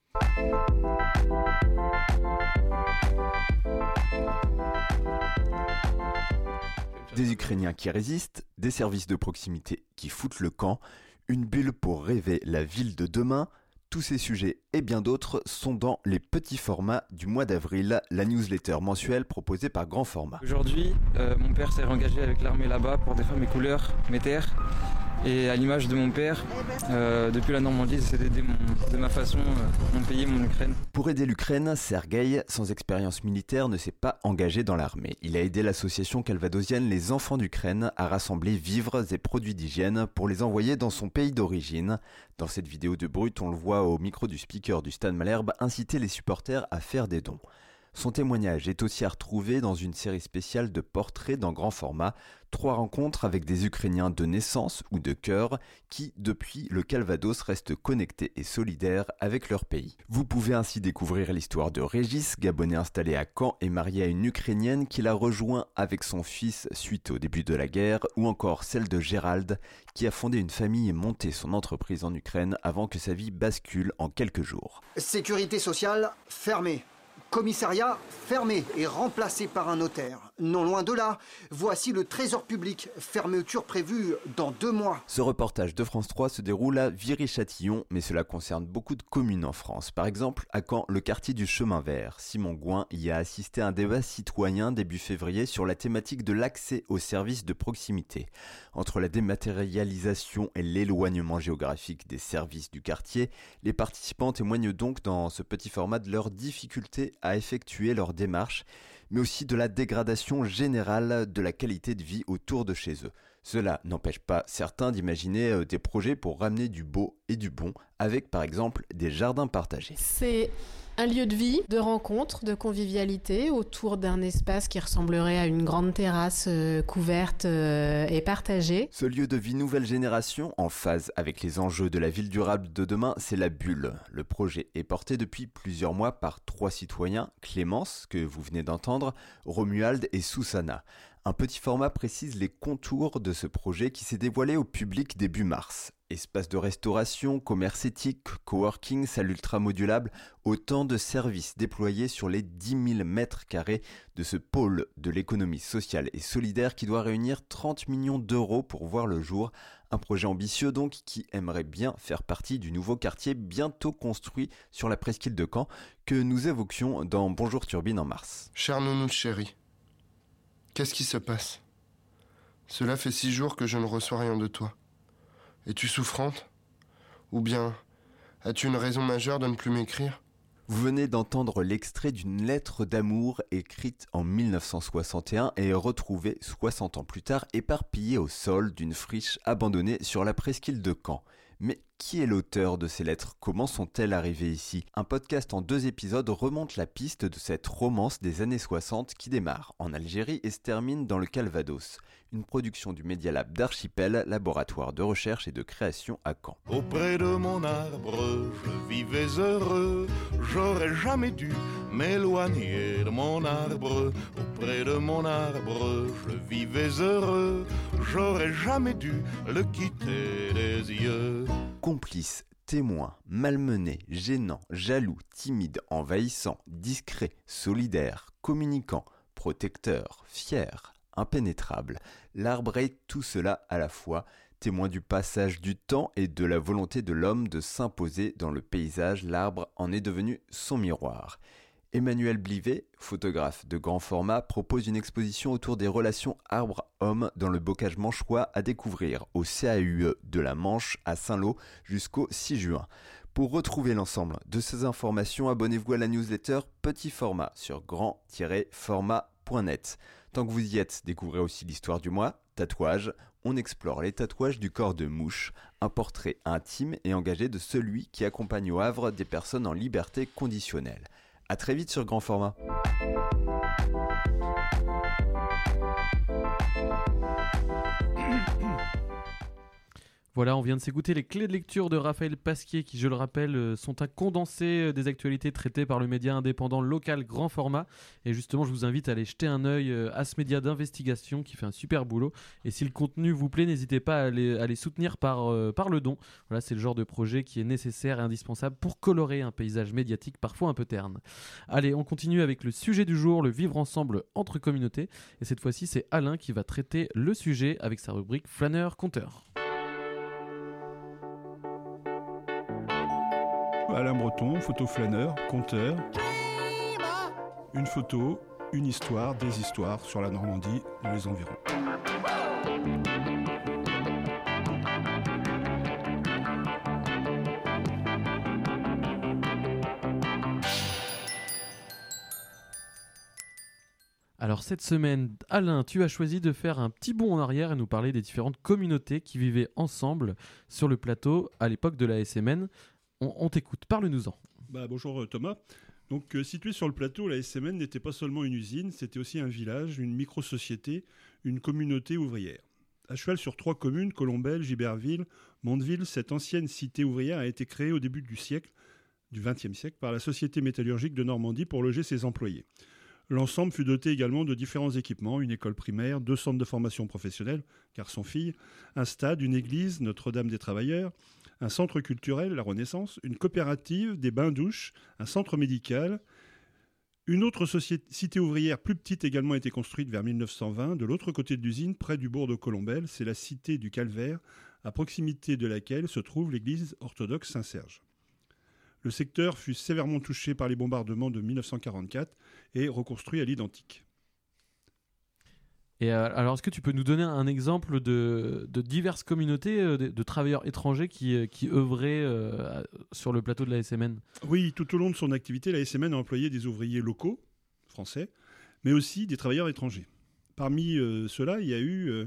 Des Ukrainiens qui résistent, des services de proximité qui foutent le camp, une bulle pour rêver la ville de demain, tous ces sujets et bien d'autres sont dans les petits formats du mois d'avril, la newsletter mensuelle proposée par Grand Format. Aujourd'hui, euh, mon père s'est engagé avec l'armée là-bas pour défendre mes couleurs, mes terres. Et à l'image de mon père, euh, depuis la Normandie, j'essaie d'aider mon- de ma façon euh, mon pays, mon Ukraine. Pour aider l'Ukraine, Sergueï, sans expérience militaire, ne s'est pas engagé dans l'armée. Il a aidé l'association calvadosienne Les Enfants d'Ukraine à rassembler vivres et produits d'hygiène pour les envoyer dans son pays d'origine. Dans cette vidéo de Brut, on le voit au micro du speaker du Stade Malherbe inciter les supporters à faire des dons. Son témoignage est aussi à retrouver dans une série spéciale de portraits dans grand format, trois rencontres avec des Ukrainiens de naissance ou de cœur qui, depuis le Calvados, restent connectés et solidaires avec leur pays. Vous pouvez ainsi découvrir l'histoire de Régis, Gabonais installé à Caen et marié à une Ukrainienne qui l'a rejoint avec son fils suite au début de la guerre, ou encore celle de Gérald, qui a fondé une famille et monté son entreprise en Ukraine avant que sa vie bascule en quelques jours. Sécurité sociale fermée. Commissariat fermé et remplacé par un notaire. Non loin de là, voici le trésor public, fermeture prévue dans deux mois. Ce reportage de France trois se déroule à Viry-Châtillon, mais cela concerne beaucoup de communes en France. Par exemple, à Caen, le quartier du Chemin Vert. Simon Gouin y a assisté à un débat citoyen début février sur la thématique de l'accès aux services de proximité. Entre la dématérialisation et l'éloignement géographique des services du quartier, les participants témoignent donc dans ce petit format de leurs difficultés à effectuer leur démarche, mais aussi de la dégradation générale de la qualité de vie autour de chez eux. Cela n'empêche pas certains d'imaginer des projets pour ramener du beau et du bon, avec par exemple des jardins partagés. C'est un lieu de vie, de rencontre, de convivialité autour d'un espace qui ressemblerait à une grande terrasse euh, couverte euh, et partagée. Ce lieu de vie nouvelle génération, en phase avec les enjeux de la ville durable de demain, c'est la Bulle. Le projet est porté depuis plusieurs mois par trois citoyens, Clémence, que vous venez d'entendre, Romuald et Susanna. Un petit format précise les contours de ce projet qui s'est dévoilé au public début mars. Espace de restauration, commerce éthique, coworking, salle ultramodulable, autant de services déployés sur les dix mille mètres carrés de ce pôle de l'économie sociale et solidaire qui doit réunir trente millions d'euros pour voir le jour. Un projet ambitieux donc qui aimerait bien faire partie du nouveau quartier bientôt construit sur la presqu'île de Caen que nous évoquions dans Bonjour Turbine en mars. Cher nounours chéri, qu'est-ce qui se passe ? Cela fait six jours que je ne reçois rien de toi. Es-tu souffrante ? Ou bien, as-tu une raison majeure de ne plus m'écrire ? Vous venez d'entendre l'extrait d'une lettre d'amour écrite en mille neuf cent soixante et un et retrouvée soixante ans plus tard éparpillée au sol d'une friche abandonnée sur la presqu'île de Caen. Mais qui est l'auteur de ces lettres ? Comment sont-elles arrivées ici ? Un podcast en deux épisodes remonte la piste de cette romance des années soixante qui démarre en Algérie et se termine dans le Calvados. Une production du Media Lab d'Archipel, laboratoire de recherche et de création à Caen. Auprès de mon arbre, je vivais heureux, j'aurais jamais dû m'éloigner de mon arbre. Auprès de mon arbre, je vivais heureux, j'aurais jamais dû le quitter des yeux. Complice, témoin, malmené, gênant, jaloux, timide, envahissant, discret, solidaire, communicant, protecteur, fier, impénétrable. L'arbre est tout cela à la fois, témoin du passage du temps et de la volonté de l'homme de s'imposer dans le paysage. L'arbre en est devenu son miroir. Emmanuel Blivet, photographe de grand format, propose une exposition autour des relations arbre-homme dans le bocage manchois à découvrir au C A U E de la Manche à Saint-Lô jusqu'au six juin. Pour retrouver l'ensemble de ces informations, abonnez-vous à la newsletter Petit Format sur grand tiret format point net. Tant que vous y êtes, découvrez aussi l'histoire du mois, tatouage. On explore les tatouages du corps de mouche, un portrait intime et engagé de celui qui accompagne au Havre des personnes en liberté conditionnelle. A très vite sur grand format. Voilà, on vient de s'écouter les clés de lecture de Raphaël Pasquier qui, je le rappelle, sont un condensé des actualités traitées par le média indépendant local grand format. Et justement, je vous invite à aller jeter un œil à ce média d'investigation qui fait un super boulot. Et si le contenu vous plaît, n'hésitez pas à les, à les soutenir par, euh, par le don. Voilà, c'est le genre de projet qui est nécessaire et indispensable pour colorer un paysage médiatique parfois un peu terne. Allez, on continue avec le sujet du jour, le vivre ensemble entre communautés. Et cette fois-ci, c'est Alain qui va traiter le sujet avec sa rubrique Flâneur-Conteur. Alain Breton, photo-flâneur, conteur. Une photo, une histoire, des histoires sur la Normandie et les environs. Alors cette semaine, Alain, tu as choisi de faire un petit bond en arrière et nous parler des différentes communautés qui vivaient ensemble sur le plateau à l'époque de la S M N. On, on t'écoute, parle-nous-en. Bah, bonjour Thomas. Donc, euh, situé sur le plateau, la S M N n'était pas seulement une usine, c'était aussi un village, une micro-société, une communauté ouvrière. À cheval sur trois communes, Colombelles, Giberville, Mondeville, cette ancienne cité ouvrière a été créée au début du siècle, du vingtième siècle, par la Société métallurgique de Normandie pour loger ses employés. L'ensemble fut doté également de différents équipements, une école primaire, deux centres de formation professionnelle, garçons-filles, un stade, une église, Notre-Dame des Travailleurs, un centre culturel, la Renaissance, une coopérative, des bains-douches, un centre médical, Une autre société, cité ouvrière plus petite également a été construite vers mille neuf cent vingt, de l'autre côté de l'usine, près du bourg de Colombelles. C'est la cité du Calvaire, à proximité de laquelle se trouve l'église orthodoxe Saint-Serge. Le secteur fut sévèrement touché par les bombardements de mille neuf cent quarante-quatre et reconstruit à l'identique. Et euh, alors, est-ce que tu peux nous donner un exemple de, de diverses communautés euh, de, de travailleurs étrangers qui, euh, qui œuvraient euh, sur le plateau de la S M N ? Oui, tout au long de son activité, la S M N a employé des ouvriers locaux, français, mais aussi des travailleurs étrangers. Parmi euh, ceux-là, il y a eu euh,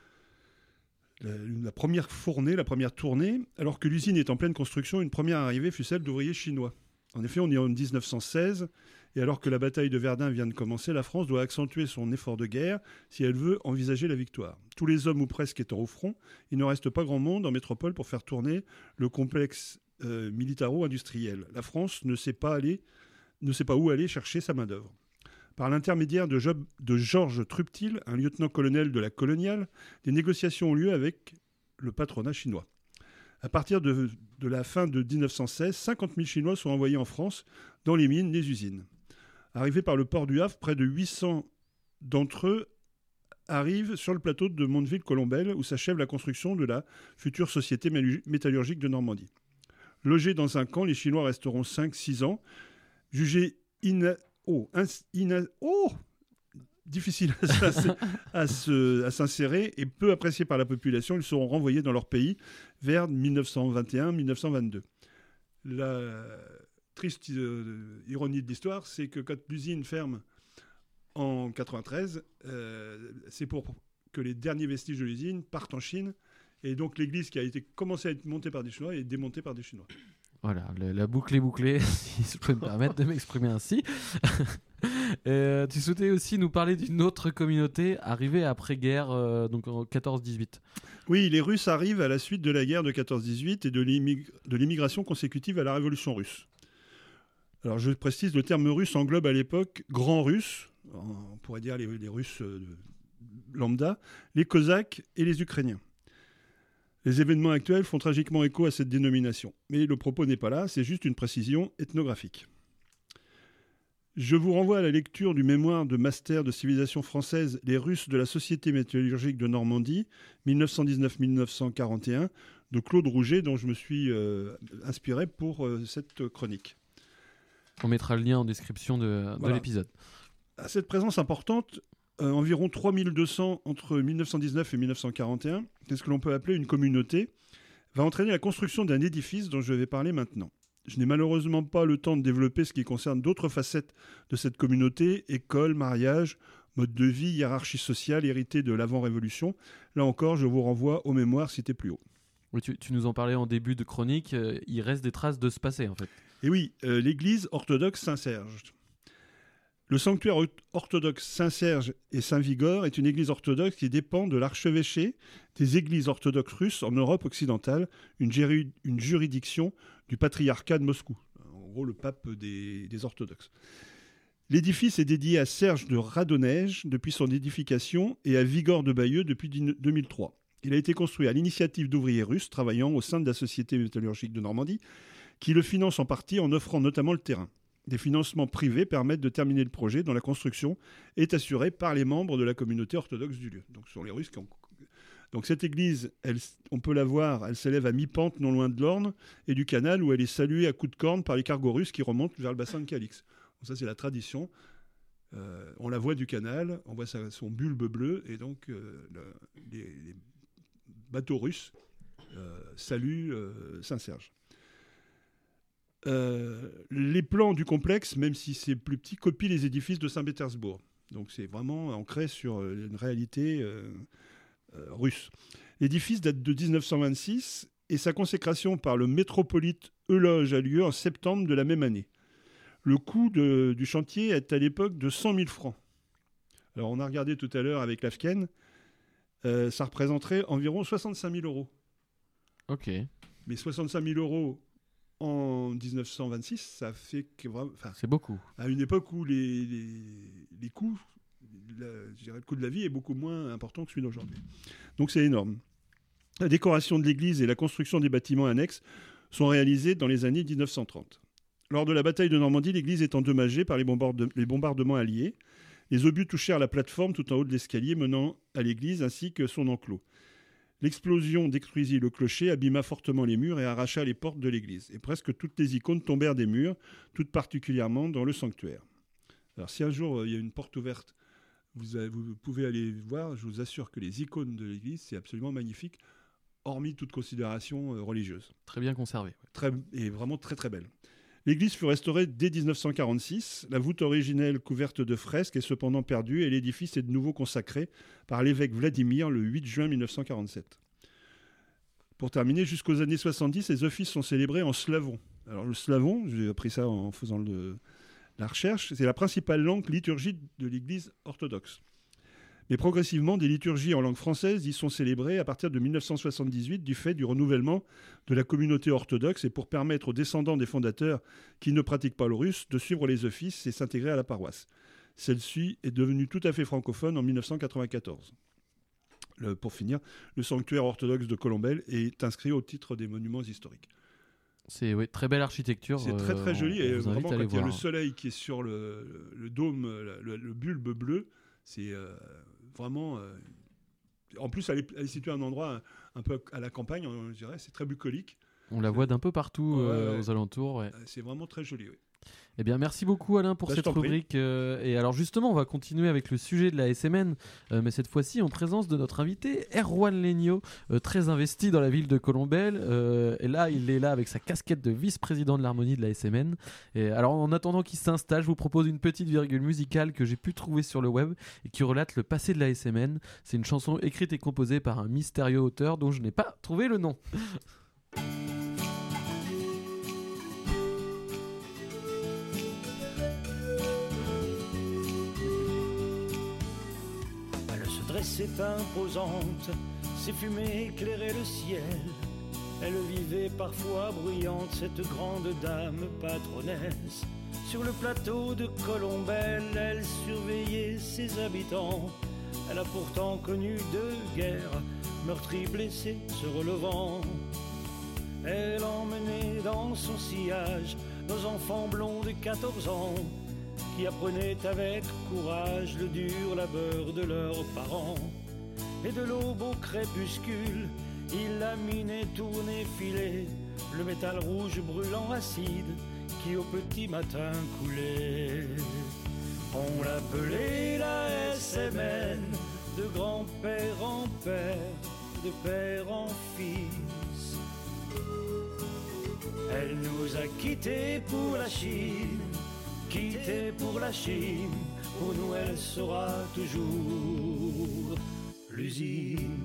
la, la première fournée, la première tournée. Alors que l'usine est en pleine construction, une première arrivée fut celle d'ouvriers chinois. En effet, on est en dix-neuf cent seize, et alors que la bataille de Verdun vient de commencer, la France doit accentuer son effort de guerre si elle veut envisager la victoire. Tous les hommes ou presque étant au front, il ne reste pas grand monde en métropole pour faire tourner le complexe euh, militaro-industriel. La France ne sait pas aller, ne sait pas où aller chercher sa main-d'œuvre. Par l'intermédiaire de, Job, de Georges Truptil, un lieutenant-colonel de la coloniale, des négociations ont lieu avec le patronat chinois. À partir de, de la fin de dix-neuf cent seize, cinquante mille Chinois sont envoyés en France dans les mines, les usines. Arrivés par le port du Havre, près de huit cents d'entre eux arrivent sur le plateau de Mondeville-Colombelles, où s'achève la construction de la future société métallurgique de Normandie. Logés dans un camp, les Chinois resteront cinq à six ans, jugés ina... oh, ins... ina... oh difficile à, se, à s'insérer et peu appréciés par la population, ils seront renvoyés dans leur pays vers mille neuf cent vingt et un à mille neuf cent vingt-deux. La triste euh, ironie de l'histoire, c'est que quand l'usine ferme en quatre-vingt-treize, euh, c'est pour que les derniers vestiges de l'usine partent en Chine, et donc l'église qui a été commencée à être montée par des Chinois est démontée par des Chinois. Voilà, le, la boucle est bouclée, si je peux me permettre de m'exprimer ainsi. euh, tu souhaitais aussi nous parler d'une autre communauté arrivée après-guerre, euh, donc en quatorze dix-huit. Oui, les Russes arrivent à la suite de la guerre de quatorze dix-huit et de, l'immig... de l'immigration consécutive à la révolution russe. Alors je précise, le terme russe englobe à l'époque grands Russes, on pourrait dire les, les Russes euh, lambda, les Cosaques et les Ukrainiens. Les événements actuels font tragiquement écho à cette dénomination. Mais le propos n'est pas là, c'est juste une précision ethnographique. Je vous renvoie à la lecture du mémoire de master de civilisation française « Les Russes de la Société métallurgique de Normandie, mille neuf cent dix-neuf à mille neuf cent quarante et un » de Claude Rouget, dont je me suis euh, inspiré pour euh, cette chronique. On mettra le lien en description de, voilà. de l'épisode. À cette présence importante, Euh, environ trois mille deux cents entre mille neuf cent dix-neuf et mille neuf cent quarante et un, c'est ce que l'on peut appeler une communauté, va entraîner la construction d'un édifice dont je vais parler maintenant. Je n'ai malheureusement pas le temps de développer ce qui concerne d'autres facettes de cette communauté, école, mariage, mode de vie, hiérarchie sociale héritée de l'avant-révolution. Là encore, je vous renvoie aux mémoires citées plus haut. Oui, tu, tu nous en parlais en début de chronique, euh, il reste des traces de ce passé en fait. Et oui, euh, l'église orthodoxe Saint-Serge. Le sanctuaire orthodoxe Saint-Serge et Saint-Vigor est une église orthodoxe qui dépend de l'archevêché des églises orthodoxes russes en Europe occidentale, une, géri- une juridiction du patriarcat de Moscou, en gros le pape des, des orthodoxes. L'édifice est dédié à Serge de Radonej depuis son édification et à Vigor de Bayeux depuis deux mille trois. Il a été construit à l'initiative d'ouvriers russes travaillant au sein de la Société métallurgique de Normandie, qui le finance en partie en offrant notamment le terrain. Des financements privés permettent de terminer le projet dont la construction est assurée par les membres de la communauté orthodoxe du lieu. Donc, ce sont les Russes qui ont... Donc cette église, elle, on peut la voir, elle s'élève à mi-pente non loin de l'Orne et du canal où elle est saluée à coups de corne par les cargos russes qui remontent vers le bassin de Calix. Donc ça, c'est la tradition. Euh, on la voit du canal, on voit sa, son bulbe bleu et donc euh, le, les, les bateaux russes euh, saluent euh, Saint-Serge. Euh, les plans du complexe, même si c'est plus petit, copient les édifices de Saint-Pétersbourg. Donc c'est vraiment ancré sur une réalité euh, euh, russe. L'édifice date de dix-neuf cent vingt-six et sa consécration par le métropolite Euloge a lieu en septembre de la même année. Le coût de, du chantier est à l'époque de cent mille francs. Alors on a regardé tout à l'heure avec l'Afken, euh, ça représenterait environ soixante-cinq mille euros. Ok. Mais soixante-cinq mille euros en dix-neuf cent vingt-six, ça fait que vraiment. C'est beaucoup. À une époque où les, les, les coûts, la, je dirais, le coût de la vie est beaucoup moins important que celui d'aujourd'hui. Donc c'est énorme. La décoration de l'église et la construction des bâtiments annexes sont réalisées dans les années dix-neuf cent trente. Lors de la bataille de Normandie, l'église est endommagée par les, bombarde- les bombardements alliés. Les obus touchèrent la plateforme tout en haut de l'escalier menant à l'église ainsi que son enclos. L'explosion détruisit le clocher, abîma fortement les murs et arracha les portes de l'église. Et presque toutes les icônes tombèrent des murs, toutes particulièrement dans le sanctuaire. Alors si un jour euh, il y a une porte ouverte, vous, avez, vous pouvez aller voir, je vous assure que les icônes de l'église, c'est absolument magnifique, hormis toute considération euh, religieuse. Très bien conservé. Très, et vraiment très très belle. L'église fut restaurée dès dix-neuf cent quarante-six. La voûte originelle couverte de fresques est cependant perdue et l'édifice est de nouveau consacré par l'évêque Vladimir le huit juin mille neuf cent quarante-sept. Pour terminer, jusqu'aux années soixante-dix, les offices sont célébrés en slavon. Alors le slavon, j'ai appris ça en faisant le, la recherche, c'est la principale langue liturgique de l'église orthodoxe. Mais progressivement, des liturgies en langue française y sont célébrées à partir de mille neuf cent soixante-dix-huit du fait du renouvellement de la communauté orthodoxe et pour permettre aux descendants des fondateurs qui ne pratiquent pas le russe de suivre les offices et s'intégrer à la paroisse. Celle-ci est devenue tout à fait francophone en mille neuf cent quatre-vingt-quatorze. Le, pour finir, le sanctuaire orthodoxe de Colombelles est inscrit au titre des monuments historiques. C'est oui, très belle architecture. C'est très très euh, joli on et vous invite vraiment à quand aller il y a voir. le soleil qui est sur le, le, le dôme, le, le- le bulbe bleu, c'est euh, vraiment... euh, en plus, elle est, elle est située à un endroit un, un peu à la campagne, je dirais, c'est très bucolique. On la voit d'un peu partout Ouais, euh, ouais. aux alentours. Ouais. C'est vraiment très joli, oui. Eh bien, merci beaucoup Alain pour Bah, je cette t'en prie. rubrique. euh, et alors justement, on va continuer avec le sujet de la S M N, euh, mais cette fois-ci en présence de notre invité Erwan Legnaud, euh, très investi dans la ville de Colombelles. Euh, et là, il est là avec sa casquette de vice-président de l'harmonie de la S M N. Et alors, en attendant qu'il s'installe, je vous propose une petite virgule musicale que j'ai pu trouver sur le web et qui relate le passé de la S M N. C'est une chanson écrite et composée par un mystérieux auteur dont je n'ai pas trouvé le nom. Elle se dressait imposante, ses fumées éclairaient le ciel. Elle vivait parfois bruyante, cette grande dame patronnesse. Sur le plateau de Colombelles, elle surveillait ses habitants. Elle a pourtant connu deux guerres, meurtris, blessés, se relevant. Elle emmenait dans son sillage nos enfants blonds de quatorze ans, qui apprenaient avec courage le dur labeur de leurs parents. Et de l'aube au crépuscule, il laminait, tournait, filait le métal rouge brûlant acide qui au petit matin coulait. On l'appelait la S M N, de grand-père en père, de père en fils. Elle nous a quittés pour la Chine, quittée pour la Chine, pour nous elle sera toujours l'usine.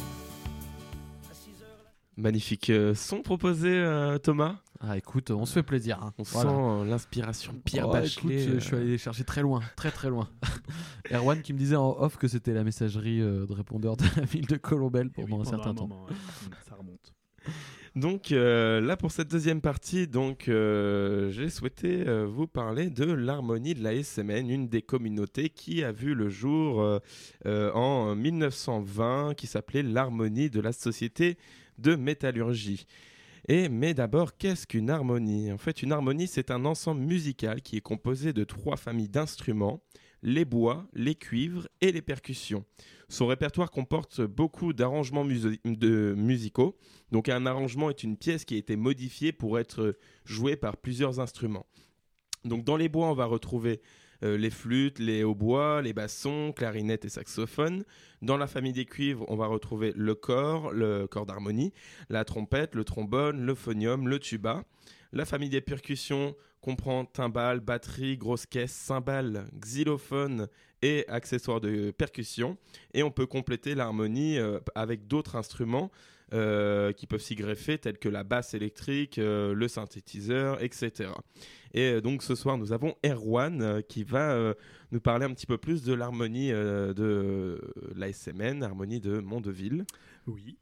Magnifique euh, son proposé, euh, Thomas. Ah écoute, on se fait plaisir. Hein. On Voilà. sent euh, l'inspiration Pierre Oh, Bachelet. écoute, je suis allé chercher très loin, très très loin. Erwan qui me disait en off que c'était la messagerie euh, de répondeur de la ville de Colombelles pendant un certain temps. Moment, ouais. Ça remonte. Donc euh, là pour cette deuxième partie, donc euh, j'ai souhaité euh, vous parler de l'harmonie de la S M N, une des communautés qui a vu le jour euh, euh, en mille neuf cent vingt, qui s'appelait l'harmonie de la société de métallurgie. Et mais d'abord, qu'est-ce qu'une harmonie ? En fait, une harmonie, c'est un ensemble musical qui est composé de trois familles d'instruments: les bois, les cuivres et les percussions. Son répertoire comporte beaucoup d'arrangements muso- de musicaux. Donc un arrangement est une pièce qui a été modifiée pour être jouée par plusieurs instruments. Donc dans les bois, on va retrouver euh, les flûtes, les hautbois, les bassons, clarinettes et saxophones. Dans la famille des cuivres, on va retrouver le cor, le cor d'harmonie, la trompette, le trombone, le phonium, le tuba. La famille des percussions comprend timbales, batterie, grosse caisse, cymbales, xylophone et accessoires de percussion. Et on peut compléter l'harmonie euh, avec d'autres instruments euh, qui peuvent s'y greffer, tels que la basse électrique, euh, le synthétiseur, et cetera. Et euh, donc ce soir, nous avons Erwan euh, qui va euh, nous parler un petit peu plus de l'harmonie euh, de la S M N, harmonie de Mondeville. Oui.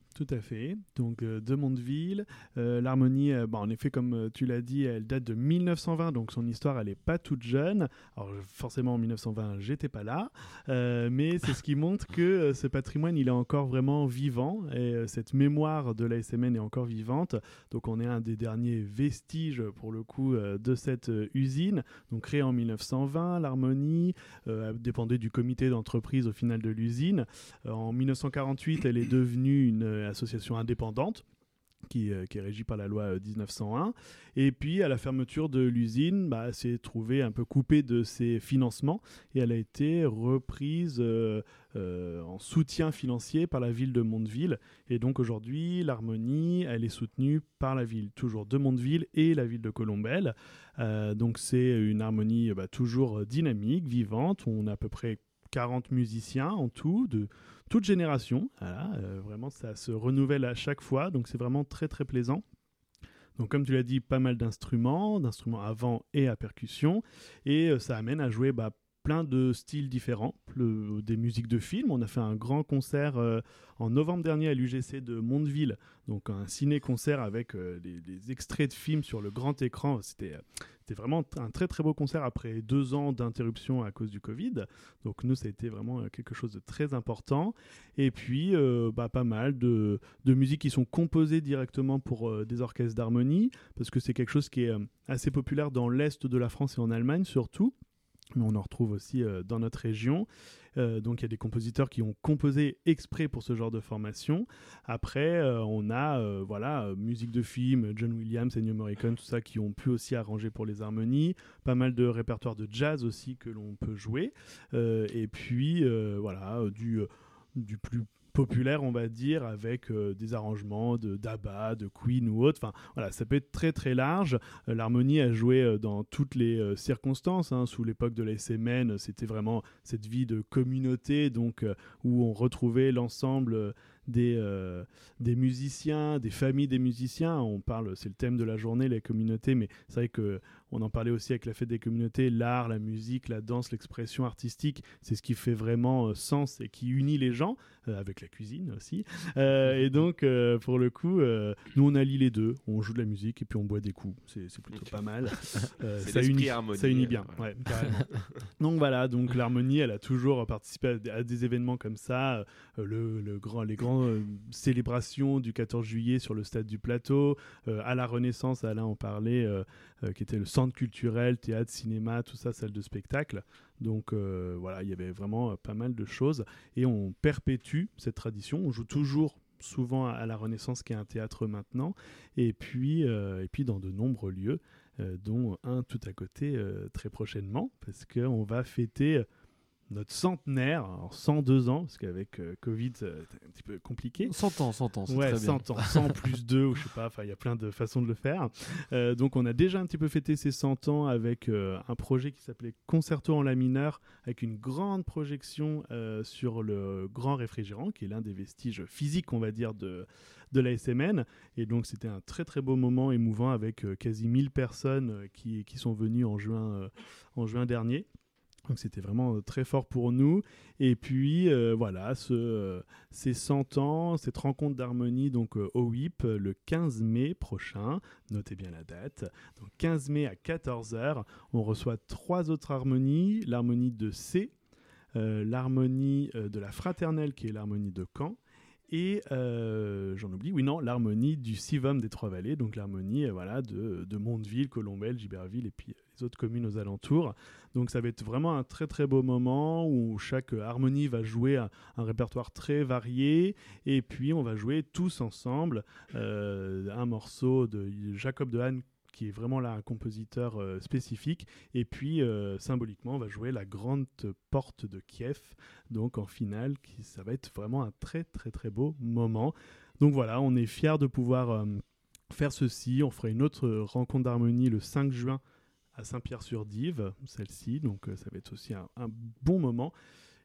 Tout à fait. Donc euh, de Mondeville, euh, l'harmonie, euh, bah, en effet, comme euh, tu l'as dit, elle date de mille neuf cent vingt, donc son histoire, elle n'est pas toute jeune. Alors forcément, en mille neuf cent vingt, j'étais pas là, euh, mais c'est ce qui montre que euh, ce patrimoine, il est encore vraiment vivant, et euh, cette mémoire de l'A S M N est encore vivante. Donc on est un des derniers vestiges, pour le coup, euh, de cette euh, usine. Donc créée en mille neuf cent vingt, l'harmonie euh, dépendait du comité d'entreprise au final de l'usine. Euh, en mille neuf cent quarante-huit, elle est devenue une euh, association indépendante qui, euh, qui est régie par la loi euh, dix-neuf cent un. Et puis, à la fermeture de l'usine, bah, elle s'est trouvée un peu coupée de ses financements et elle a été reprise euh, euh, en soutien financier par la ville de Mondeville. Et donc, aujourd'hui, l'harmonie, elle est soutenue par la ville, toujours de Mondeville et la ville de Colombelles. Euh, donc, c'est une harmonie bah, toujours dynamique, vivante. On a à peu près quarante musiciens en tout, de toute génération. Voilà, euh, vraiment, ça se renouvelle à chaque fois, donc c'est vraiment très très plaisant. Donc comme tu l'as dit, pas mal d'instruments, d'instruments à vent et à percussion, et euh, ça amène à jouer bah, plein de styles différents, le, des musiques de films. On a fait un grand concert euh, en novembre dernier à l'U G C de Mondeville, donc un ciné-concert avec euh, des, des extraits de films sur le grand écran. C'était, c'était vraiment un très très beau concert après deux ans d'interruption à cause du Covid. Donc nous, ça a été vraiment quelque chose de très important. Et puis, euh, bah, pas mal de, de musiques qui sont composées directement pour euh, des orchestres d'harmonie, parce que c'est quelque chose qui est euh, assez populaire dans l'Est de la France et en Allemagne surtout. Mais on en retrouve aussi euh, dans notre région. Euh, donc il y a des compositeurs qui ont composé exprès pour ce genre de formation. Après, euh, on a euh, voilà, euh, musique de film, John Williams, Ennio Morricone, tout ça, qui ont pu aussi arranger pour les harmonies. Pas mal de répertoires de jazz aussi que l'on peut jouer. Euh, et puis, euh, voilà, du, du plus populaire, on va dire, avec euh, des arrangements de d'Abba, de Queen ou autre. Enfin, voilà, ça peut être très très large. Euh, l'harmonie a joué euh, dans toutes les euh, circonstances. Hein. Sous l'époque de l'A S M N, c'était vraiment cette vie de communauté, donc euh, où on retrouvait l'ensemble euh, des euh, des musiciens, des familles des musiciens. On parle, c'est le thème de la journée, les communautés, mais c'est vrai que on en parlait aussi avec la fête des communautés. L'art, la musique, la danse, l'expression artistique, c'est ce qui fait vraiment euh, sens et qui unit les gens, euh, avec la cuisine aussi. Euh, et donc, euh, pour le coup, euh, nous, on allie les deux. On joue de la musique et puis on boit des coups. C'est, c'est plutôt okay. pas mal. Euh, c'est ça, unit, harmonie, ça unit bien. Voilà. Ouais, carrément. Donc voilà, donc l'harmonie, elle a toujours participé à des, à des événements comme ça. Euh, le, le grand, les grandes euh, célébrations du quatorze juillet sur le stade du Plateau. Euh, à la Renaissance, Alain en parlait, euh, euh, qui était le centre culturel, théâtre, cinéma, tout ça, salle de spectacle. Donc euh, voilà, il y avait vraiment euh, pas mal de choses et on perpétue cette tradition. On joue toujours souvent à, à la Renaissance, qui est un théâtre maintenant, et puis, euh, et puis dans de nombreux lieux, euh, dont un tout à côté euh, très prochainement, parce qu'on va fêter notre centenaire, alors cent deux ans, parce qu'avec euh, Covid, c'est un petit peu compliqué. cent ans, cent ans, c'est ouais, très bien. cent ans, cent plus deux, ou je sais pas, enfin, il y a plein de façons de le faire. Euh, donc, on a déjà un petit peu fêté ces cent ans avec euh, un projet qui s'appelait Concerto en la mineur, avec une grande projection euh, sur le grand réfrigérant, qui est l'un des vestiges physiques, on va dire, de, de l'A S M N. Et donc, c'était un très, très beau moment émouvant avec euh, quasi mille personnes euh, qui, qui sont venues en juin, euh, en juin dernier. Donc c'était vraiment euh, très fort pour nous. Et puis euh, voilà, ce, euh, ces cent ans, cette rencontre d'harmonie donc euh, au W I P le quinze mai prochain. Notez bien la date. Donc quinze mai à quatorze heures, on reçoit trois autres harmonies. L'harmonie de C, euh, l'harmonie euh, de la Fraternelle qui est l'harmonie de Caen. Et euh, j'en oublie, oui non, l'harmonie du Civum des Trois-Vallées, donc l'harmonie euh, voilà, de, de Mondeville, Colombelles, Giberville et puis les autres communes aux alentours. Donc ça va être vraiment un très très beau moment où chaque harmonie va jouer un, un répertoire très varié et puis on va jouer tous ensemble euh, un morceau de Jacob de Hahn, qui est vraiment là un compositeur euh, spécifique, et puis euh, symboliquement on va jouer la grande porte de Kiev, donc en finale, qui, ça va être vraiment un très très très beau moment. Donc voilà, on est fiers de pouvoir euh, faire ceci. On fera une autre rencontre d'harmonie le cinq juin à Saint-Pierre-sur-Dive, celle-ci, donc euh, ça va être aussi un, un bon moment.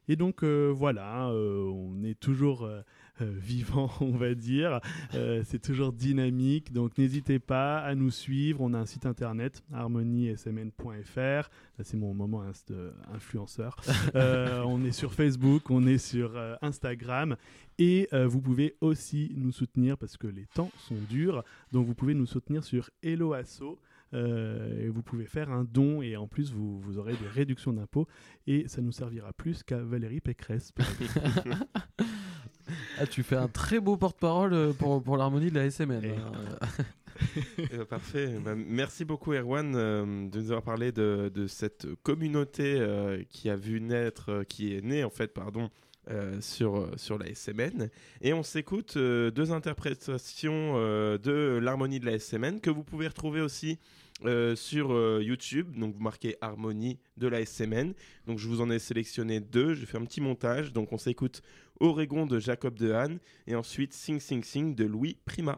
Et donc euh, voilà, euh, on est toujours euh, euh, vivant, on va dire. Euh, c'est toujours dynamique, donc n'hésitez pas à nous suivre. On a un site internet, harmonie s m n point f r. Là, c'est mon moment inst- influenceur. Euh, on est sur Facebook, on est sur euh, Instagram. Et euh, vous pouvez aussi nous soutenir parce que les temps sont durs. Donc vous pouvez nous soutenir sur Hello Asso. Euh, et vous pouvez faire un don et en plus vous, vous aurez des réductions d'impôts et ça nous servira plus qu'à Valérie Pécresse. Ah, tu fais un très beau porte-parole pour, pour l'harmonie de la S M N. Et... Eh ben, parfait. Bah, merci beaucoup Erwan euh, de nous avoir parlé de, de cette communauté euh, qui a vu naître, euh, qui est née en fait, pardon, euh, sur, sur la S M N. Et on s'écoute euh, deux interprétations euh, de l'harmonie de la S M N que vous pouvez retrouver aussi euh, sur euh, YouTube. Donc vous marquez harmonie de la S M N. Donc je vous en ai sélectionné deux. J'ai fait un petit montage. Donc on s'écoute Oregon de Jacob Dehaene et ensuite Sing Sing Sing de Louis Prima.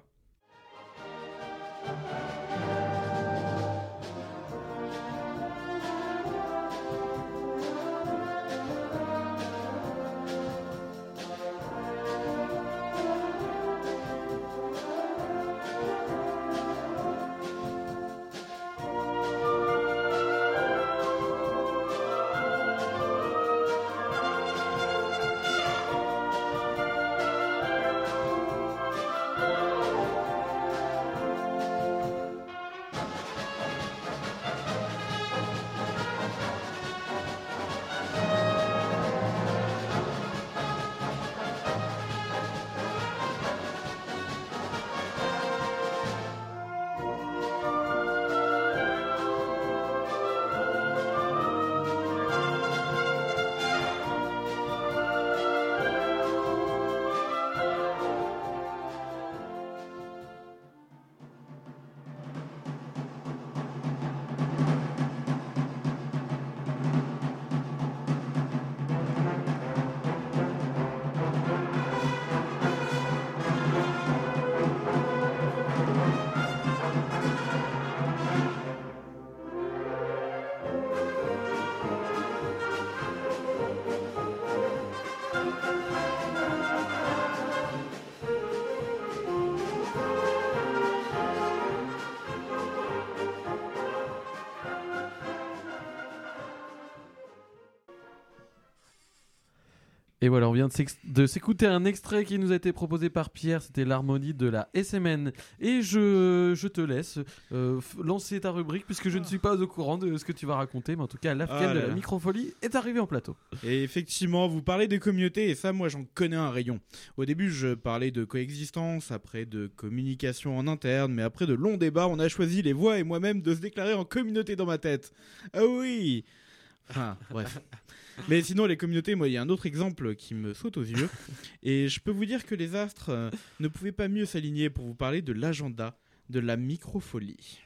Et voilà, on vient de, s'ex- de s'écouter un extrait qui nous a été proposé par Pierre, c'était l'harmonie de la S M N. Et je, je te laisse euh, f- lancer ta rubrique puisque je ne suis pas au courant de ce que tu vas raconter, mais en tout cas, Lafken Ah de là la là. Microfolie est arrivé en plateau. Et effectivement, vous parlez de communauté, et ça, moi, j'en connais un rayon. Au début, je parlais de coexistence, après de communication en interne, mais après de longs débats, on a choisi, les voix et moi-même, de se déclarer en communauté dans ma tête. Ah oui. Enfin, bref. Mais sinon, les communautés, moi, il y a un autre exemple qui me saute aux yeux. Et je peux vous dire que les astres euh, ne pouvaient pas mieux s'aligner pour vous parler de l'agenda de la microfolie.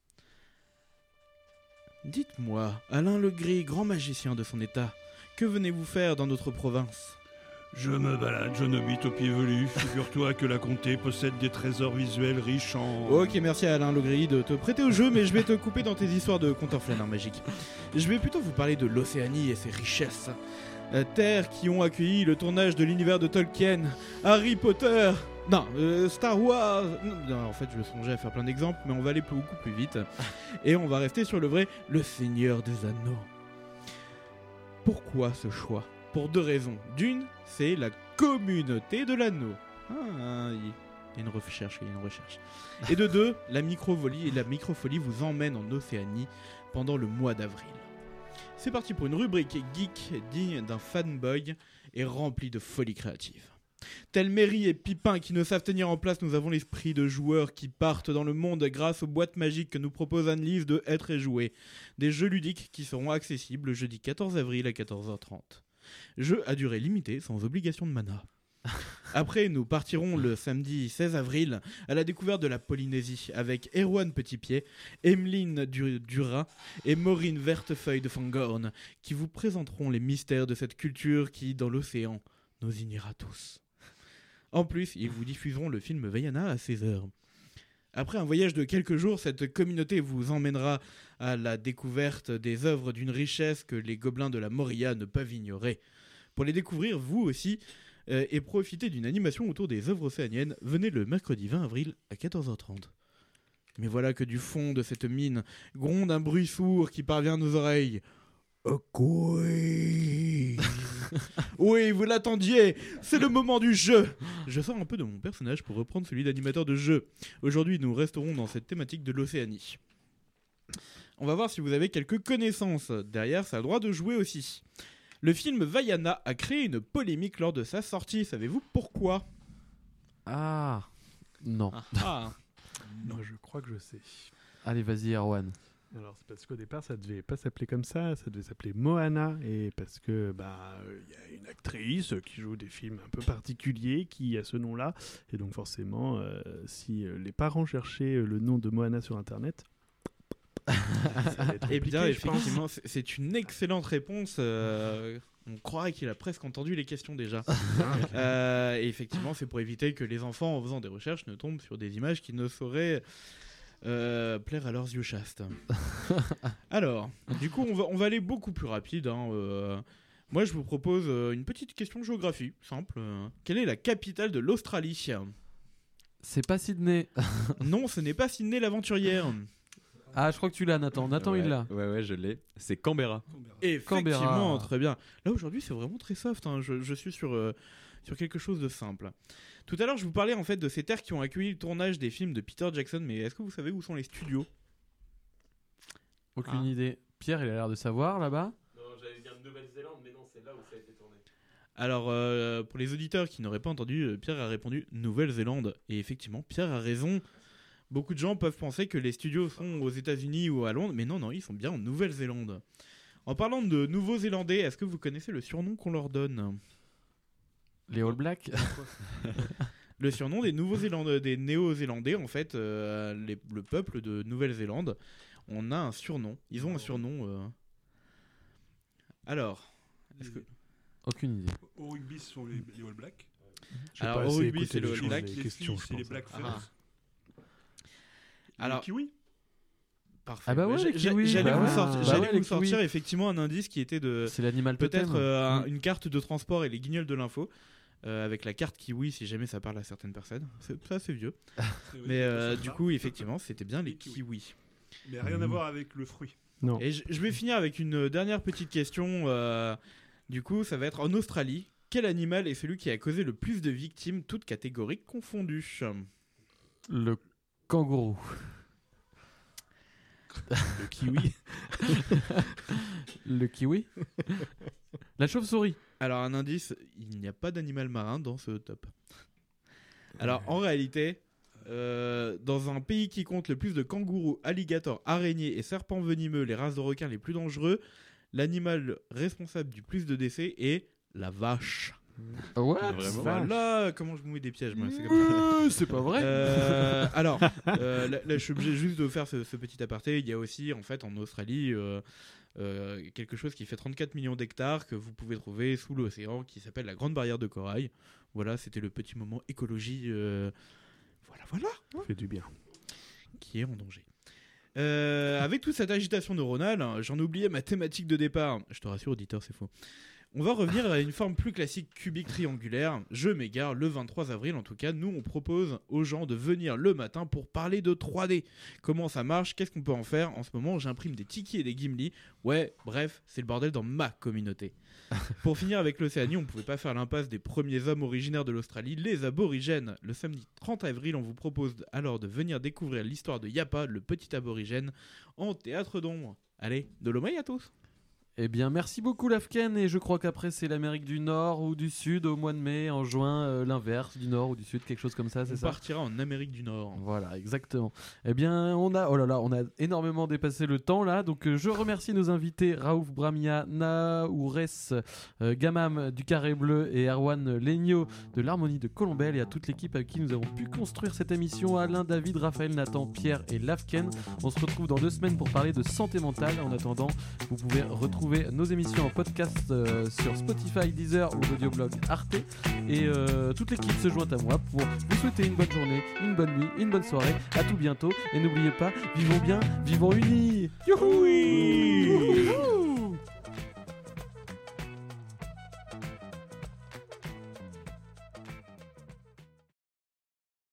Dites-moi, Alain Legris, grand magicien de son état, que venez-vous faire dans notre province ? Je me balade, je n'habite au pied velu. Figure-toi que la comté possède des trésors visuels riches en... Ok, merci Alain Legris de te prêter au jeu, mais je vais te couper dans tes histoires de contes en flâneur magique. Je vais plutôt vous parler de l'Océanie et ses richesses. Euh, terres qui ont accueilli le tournage de l'univers de Tolkien, Harry Potter... Non, euh, Star Wars... Non, non, en fait, je songeais à faire plein d'exemples, mais on va aller beaucoup plus vite. Et on va rester sur le vrai, le Seigneur des Anneaux. Pourquoi ce choix ? Pour deux raisons. D'une, c'est la communauté de l'anneau. Ah, il y a une recherche, il y a une recherche. Et de deux, la microfolie et la microfolie vous emmènent en Océanie pendant le mois d'avril. C'est parti pour une rubrique geek digne d'un fanboy et remplie de folie créative. Tels Mary et Pipin qui ne savent tenir en place, nous avons l'esprit de joueurs qui partent dans le monde grâce aux boîtes magiques que nous propose Anne-Lise de Être et Jouer. Des jeux ludiques qui seront accessibles le jeudi quatorze avril à quatorze heures trente. Jeu à durée limitée sans obligation de mana. Après, nous partirons le samedi seize avril à la découverte de la Polynésie avec Erwan Petitpied, Emeline du- Duras et Maureen Vertefeuille de Fangorn qui vous présenteront les mystères de cette culture qui, dans l'océan, nous unira tous. En plus, ils vous diffuseront le film Vaiana à seize heures. Après un voyage de quelques jours, cette communauté vous emmènera à la découverte des œuvres d'une richesse que les gobelins de la Moria ne peuvent ignorer. Pour les découvrir, vous aussi, euh, et profiter d'une animation autour des œuvres océaniennes, venez le mercredi vingt avril à quatorze heures trente. Mais voilà que du fond de cette mine gronde un bruit sourd qui parvient à nos oreilles. A quiz. Oui, vous l'attendiez, c'est le moment du jeu. Je sors un peu de mon personnage pour reprendre celui d'animateur de jeu. Aujourd'hui, nous resterons dans cette thématique de l'Océanie. On va voir si vous avez quelques connaissances. Derrière, ça a le droit de jouer aussi. Le film Vaiana a créé une polémique lors de sa sortie. Savez-vous pourquoi ? Ah, non. Ah, ah. Non, je crois que je sais. Allez, vas-y, Erwan. Alors, c'est parce qu'au départ, ça devait pas s'appeler comme ça, ça devait s'appeler Moana, et parce que bah il y a une actrice qui joue des films un peu particuliers qui a ce nom-là, et donc forcément, euh, si euh, les parents cherchaient le nom de Moana sur Internet. Eh bien, effectivement, c'est- c'est une excellente réponse. euh, on croirait qu'il a presque entendu les questions déjà. Euh, et effectivement, c'est pour éviter que les enfants, en faisant des recherches, ne tombent sur des images qui ne sauraient euh, plaire à leurs yeux chastes. Alors, du coup, on va, on va aller beaucoup plus rapide. hein, euh. Moi, je vous propose euh, une petite question de géographie, simple. euh. Quelle est la capitale de l'Australie ? C'est pas Sydney. Non, ce n'est pas Sydney l'aventurière. Ah, je crois que tu l'as, Nathan. Nathan, ouais, il l'a. Ouais, ouais, je l'ai. C'est Canberra. Effectivement, Canberra. très bien. Là, aujourd'hui, c'est vraiment très soft. hein. Je, je suis sur, euh, sur quelque chose de simple. Tout à l'heure, je vous parlais en fait de ces terres qui ont accueilli le tournage des films de Peter Jackson, mais est-ce que vous savez où sont les studios ? Aucune Ah. idée. Pierre, il a l'air de savoir là-bas. Non, j'allais dire Nouvelle-Zélande, mais non, c'est là où ça a été tourné. Alors, euh, pour les auditeurs qui n'auraient pas entendu, euh, Pierre a répondu Nouvelle-Zélande. Et effectivement, Pierre a raison. Beaucoup de gens peuvent penser que les studios sont aux États-Unis ou à Londres, mais non, non, ils sont bien en Nouvelle-Zélande. En parlant de Nouveaux-Zélandais, est-ce que vous connaissez le surnom qu'on leur donne ? Les All Blacks. Le surnom des Nouveaux-Zélandais, des Néo-Zélandais, en fait, euh, les- le peuple de Nouvelle-Zélande, on a un surnom. Ils ont un surnom. euh. Alors, est-ce que... Aucune idée. Au rugby, ce sont les, les All Blacks. J'ai Alors, pas au assez rugby, écouté c'est le les All choses, Black. les Les questions, filles, je c'est les pense. Black Ah. Ferns. Alors, Les Kiwis. Parfait. Ah bah ouais, J'a- les j'a- kiwis, J'allais bah vous, ouais. sortir, Bah j'allais ouais, vous les sortir kiwis. effectivement un indice qui était de C'est l'animal peut-être totem. euh, un- Mm. une carte de transport et les guignols de l'info. euh, avec la carte kiwi si jamais ça parle à certaines personnes. C'est ça, c'est vieux. C'est- Mais euh, ça du va. coup, effectivement, c'était bien les Les kiwis. kiwis. Mais rien à voir avec le fruit. Non. Et je, je vais finir avec une dernière petite question. euh, du coup, ça va être en Australie. Quel animal est celui qui a causé le plus de victimes, toutes catégories confondues ? Le kangourou. Le kiwi. Le kiwi. La chauve-souris. Alors, un indice, il n'y a pas d'animal marin dans ce top. Alors, en réalité, euh, dans un pays qui compte le plus de kangourous, alligators, araignées et serpents venimeux, les races de requins les plus dangereux, l'animal responsable du plus de décès est la vache. What ? Voilà comment je vous mets des pièges, moi. C'est comme ça. Euh, C'est pas vrai. Euh, alors, euh, là, là, je suis obligé juste de faire ce, ce petit aparté. Il y a aussi, en fait, en Australie, euh, euh, quelque chose qui fait trente-quatre millions d'hectares que vous pouvez trouver sous l'océan, qui s'appelle la Grande Barrière de Corail. Voilà, c'était le petit moment écologie. euh, Voilà, voilà. Ça fait du bien. Qui est en danger. Euh, avec toute cette agitation neuronale, j'en ai oublié ma thématique de départ. Je te rassure, auditeur, c'est faux. On va revenir à une forme plus classique cubique triangulaire. Je m'égare, le vingt-trois avril en tout cas, nous on propose aux gens de venir le matin pour parler de trois D. Comment ça marche, qu'est-ce qu'on peut en faire ? En ce moment j'imprime des Tiki et des Gimli. Ouais, bref, c'est le bordel dans ma communauté. Pour finir avec l'Océanie, on ne pouvait pas faire l'impasse des premiers hommes originaires de l'Australie, les aborigènes. Le samedi trente avril, on vous propose alors de venir découvrir l'histoire de Yapa, le petit aborigène, en théâtre d'ombre. Allez, de l'omai à tous. Eh bien, merci beaucoup, Lafken. Et je crois qu'après, c'est l'Amérique du Nord ou du Sud au mois de mai, en juin, euh, l'inverse, du Nord ou du Sud, quelque chose comme ça, c'est On ça ? partira en Amérique du Nord. Voilà, exactement. Eh bien, on a, oh là là, on a énormément dépassé le temps là. Donc, euh, je remercie nos invités Raouf Bramia, Naoures, euh, Gamam du Carré Bleu et Erwan Legno de l'Harmonie de Colombelle, et à toute l'équipe avec qui nous avons pu construire cette émission, Alain, David, Raphaël, Nathan, Pierre et Lafken. On se retrouve dans deux semaines pour parler de santé mentale. En attendant, vous pouvez retrouver nos émissions en podcast euh, sur Spotify, Deezer ou l'audioblog Arte. Et euh, toute l'équipe se joint à moi pour vous souhaiter une bonne journée, une bonne nuit, une bonne soirée. À tout bientôt. Et n'oubliez pas, vivons bien, vivons unis. Youhou!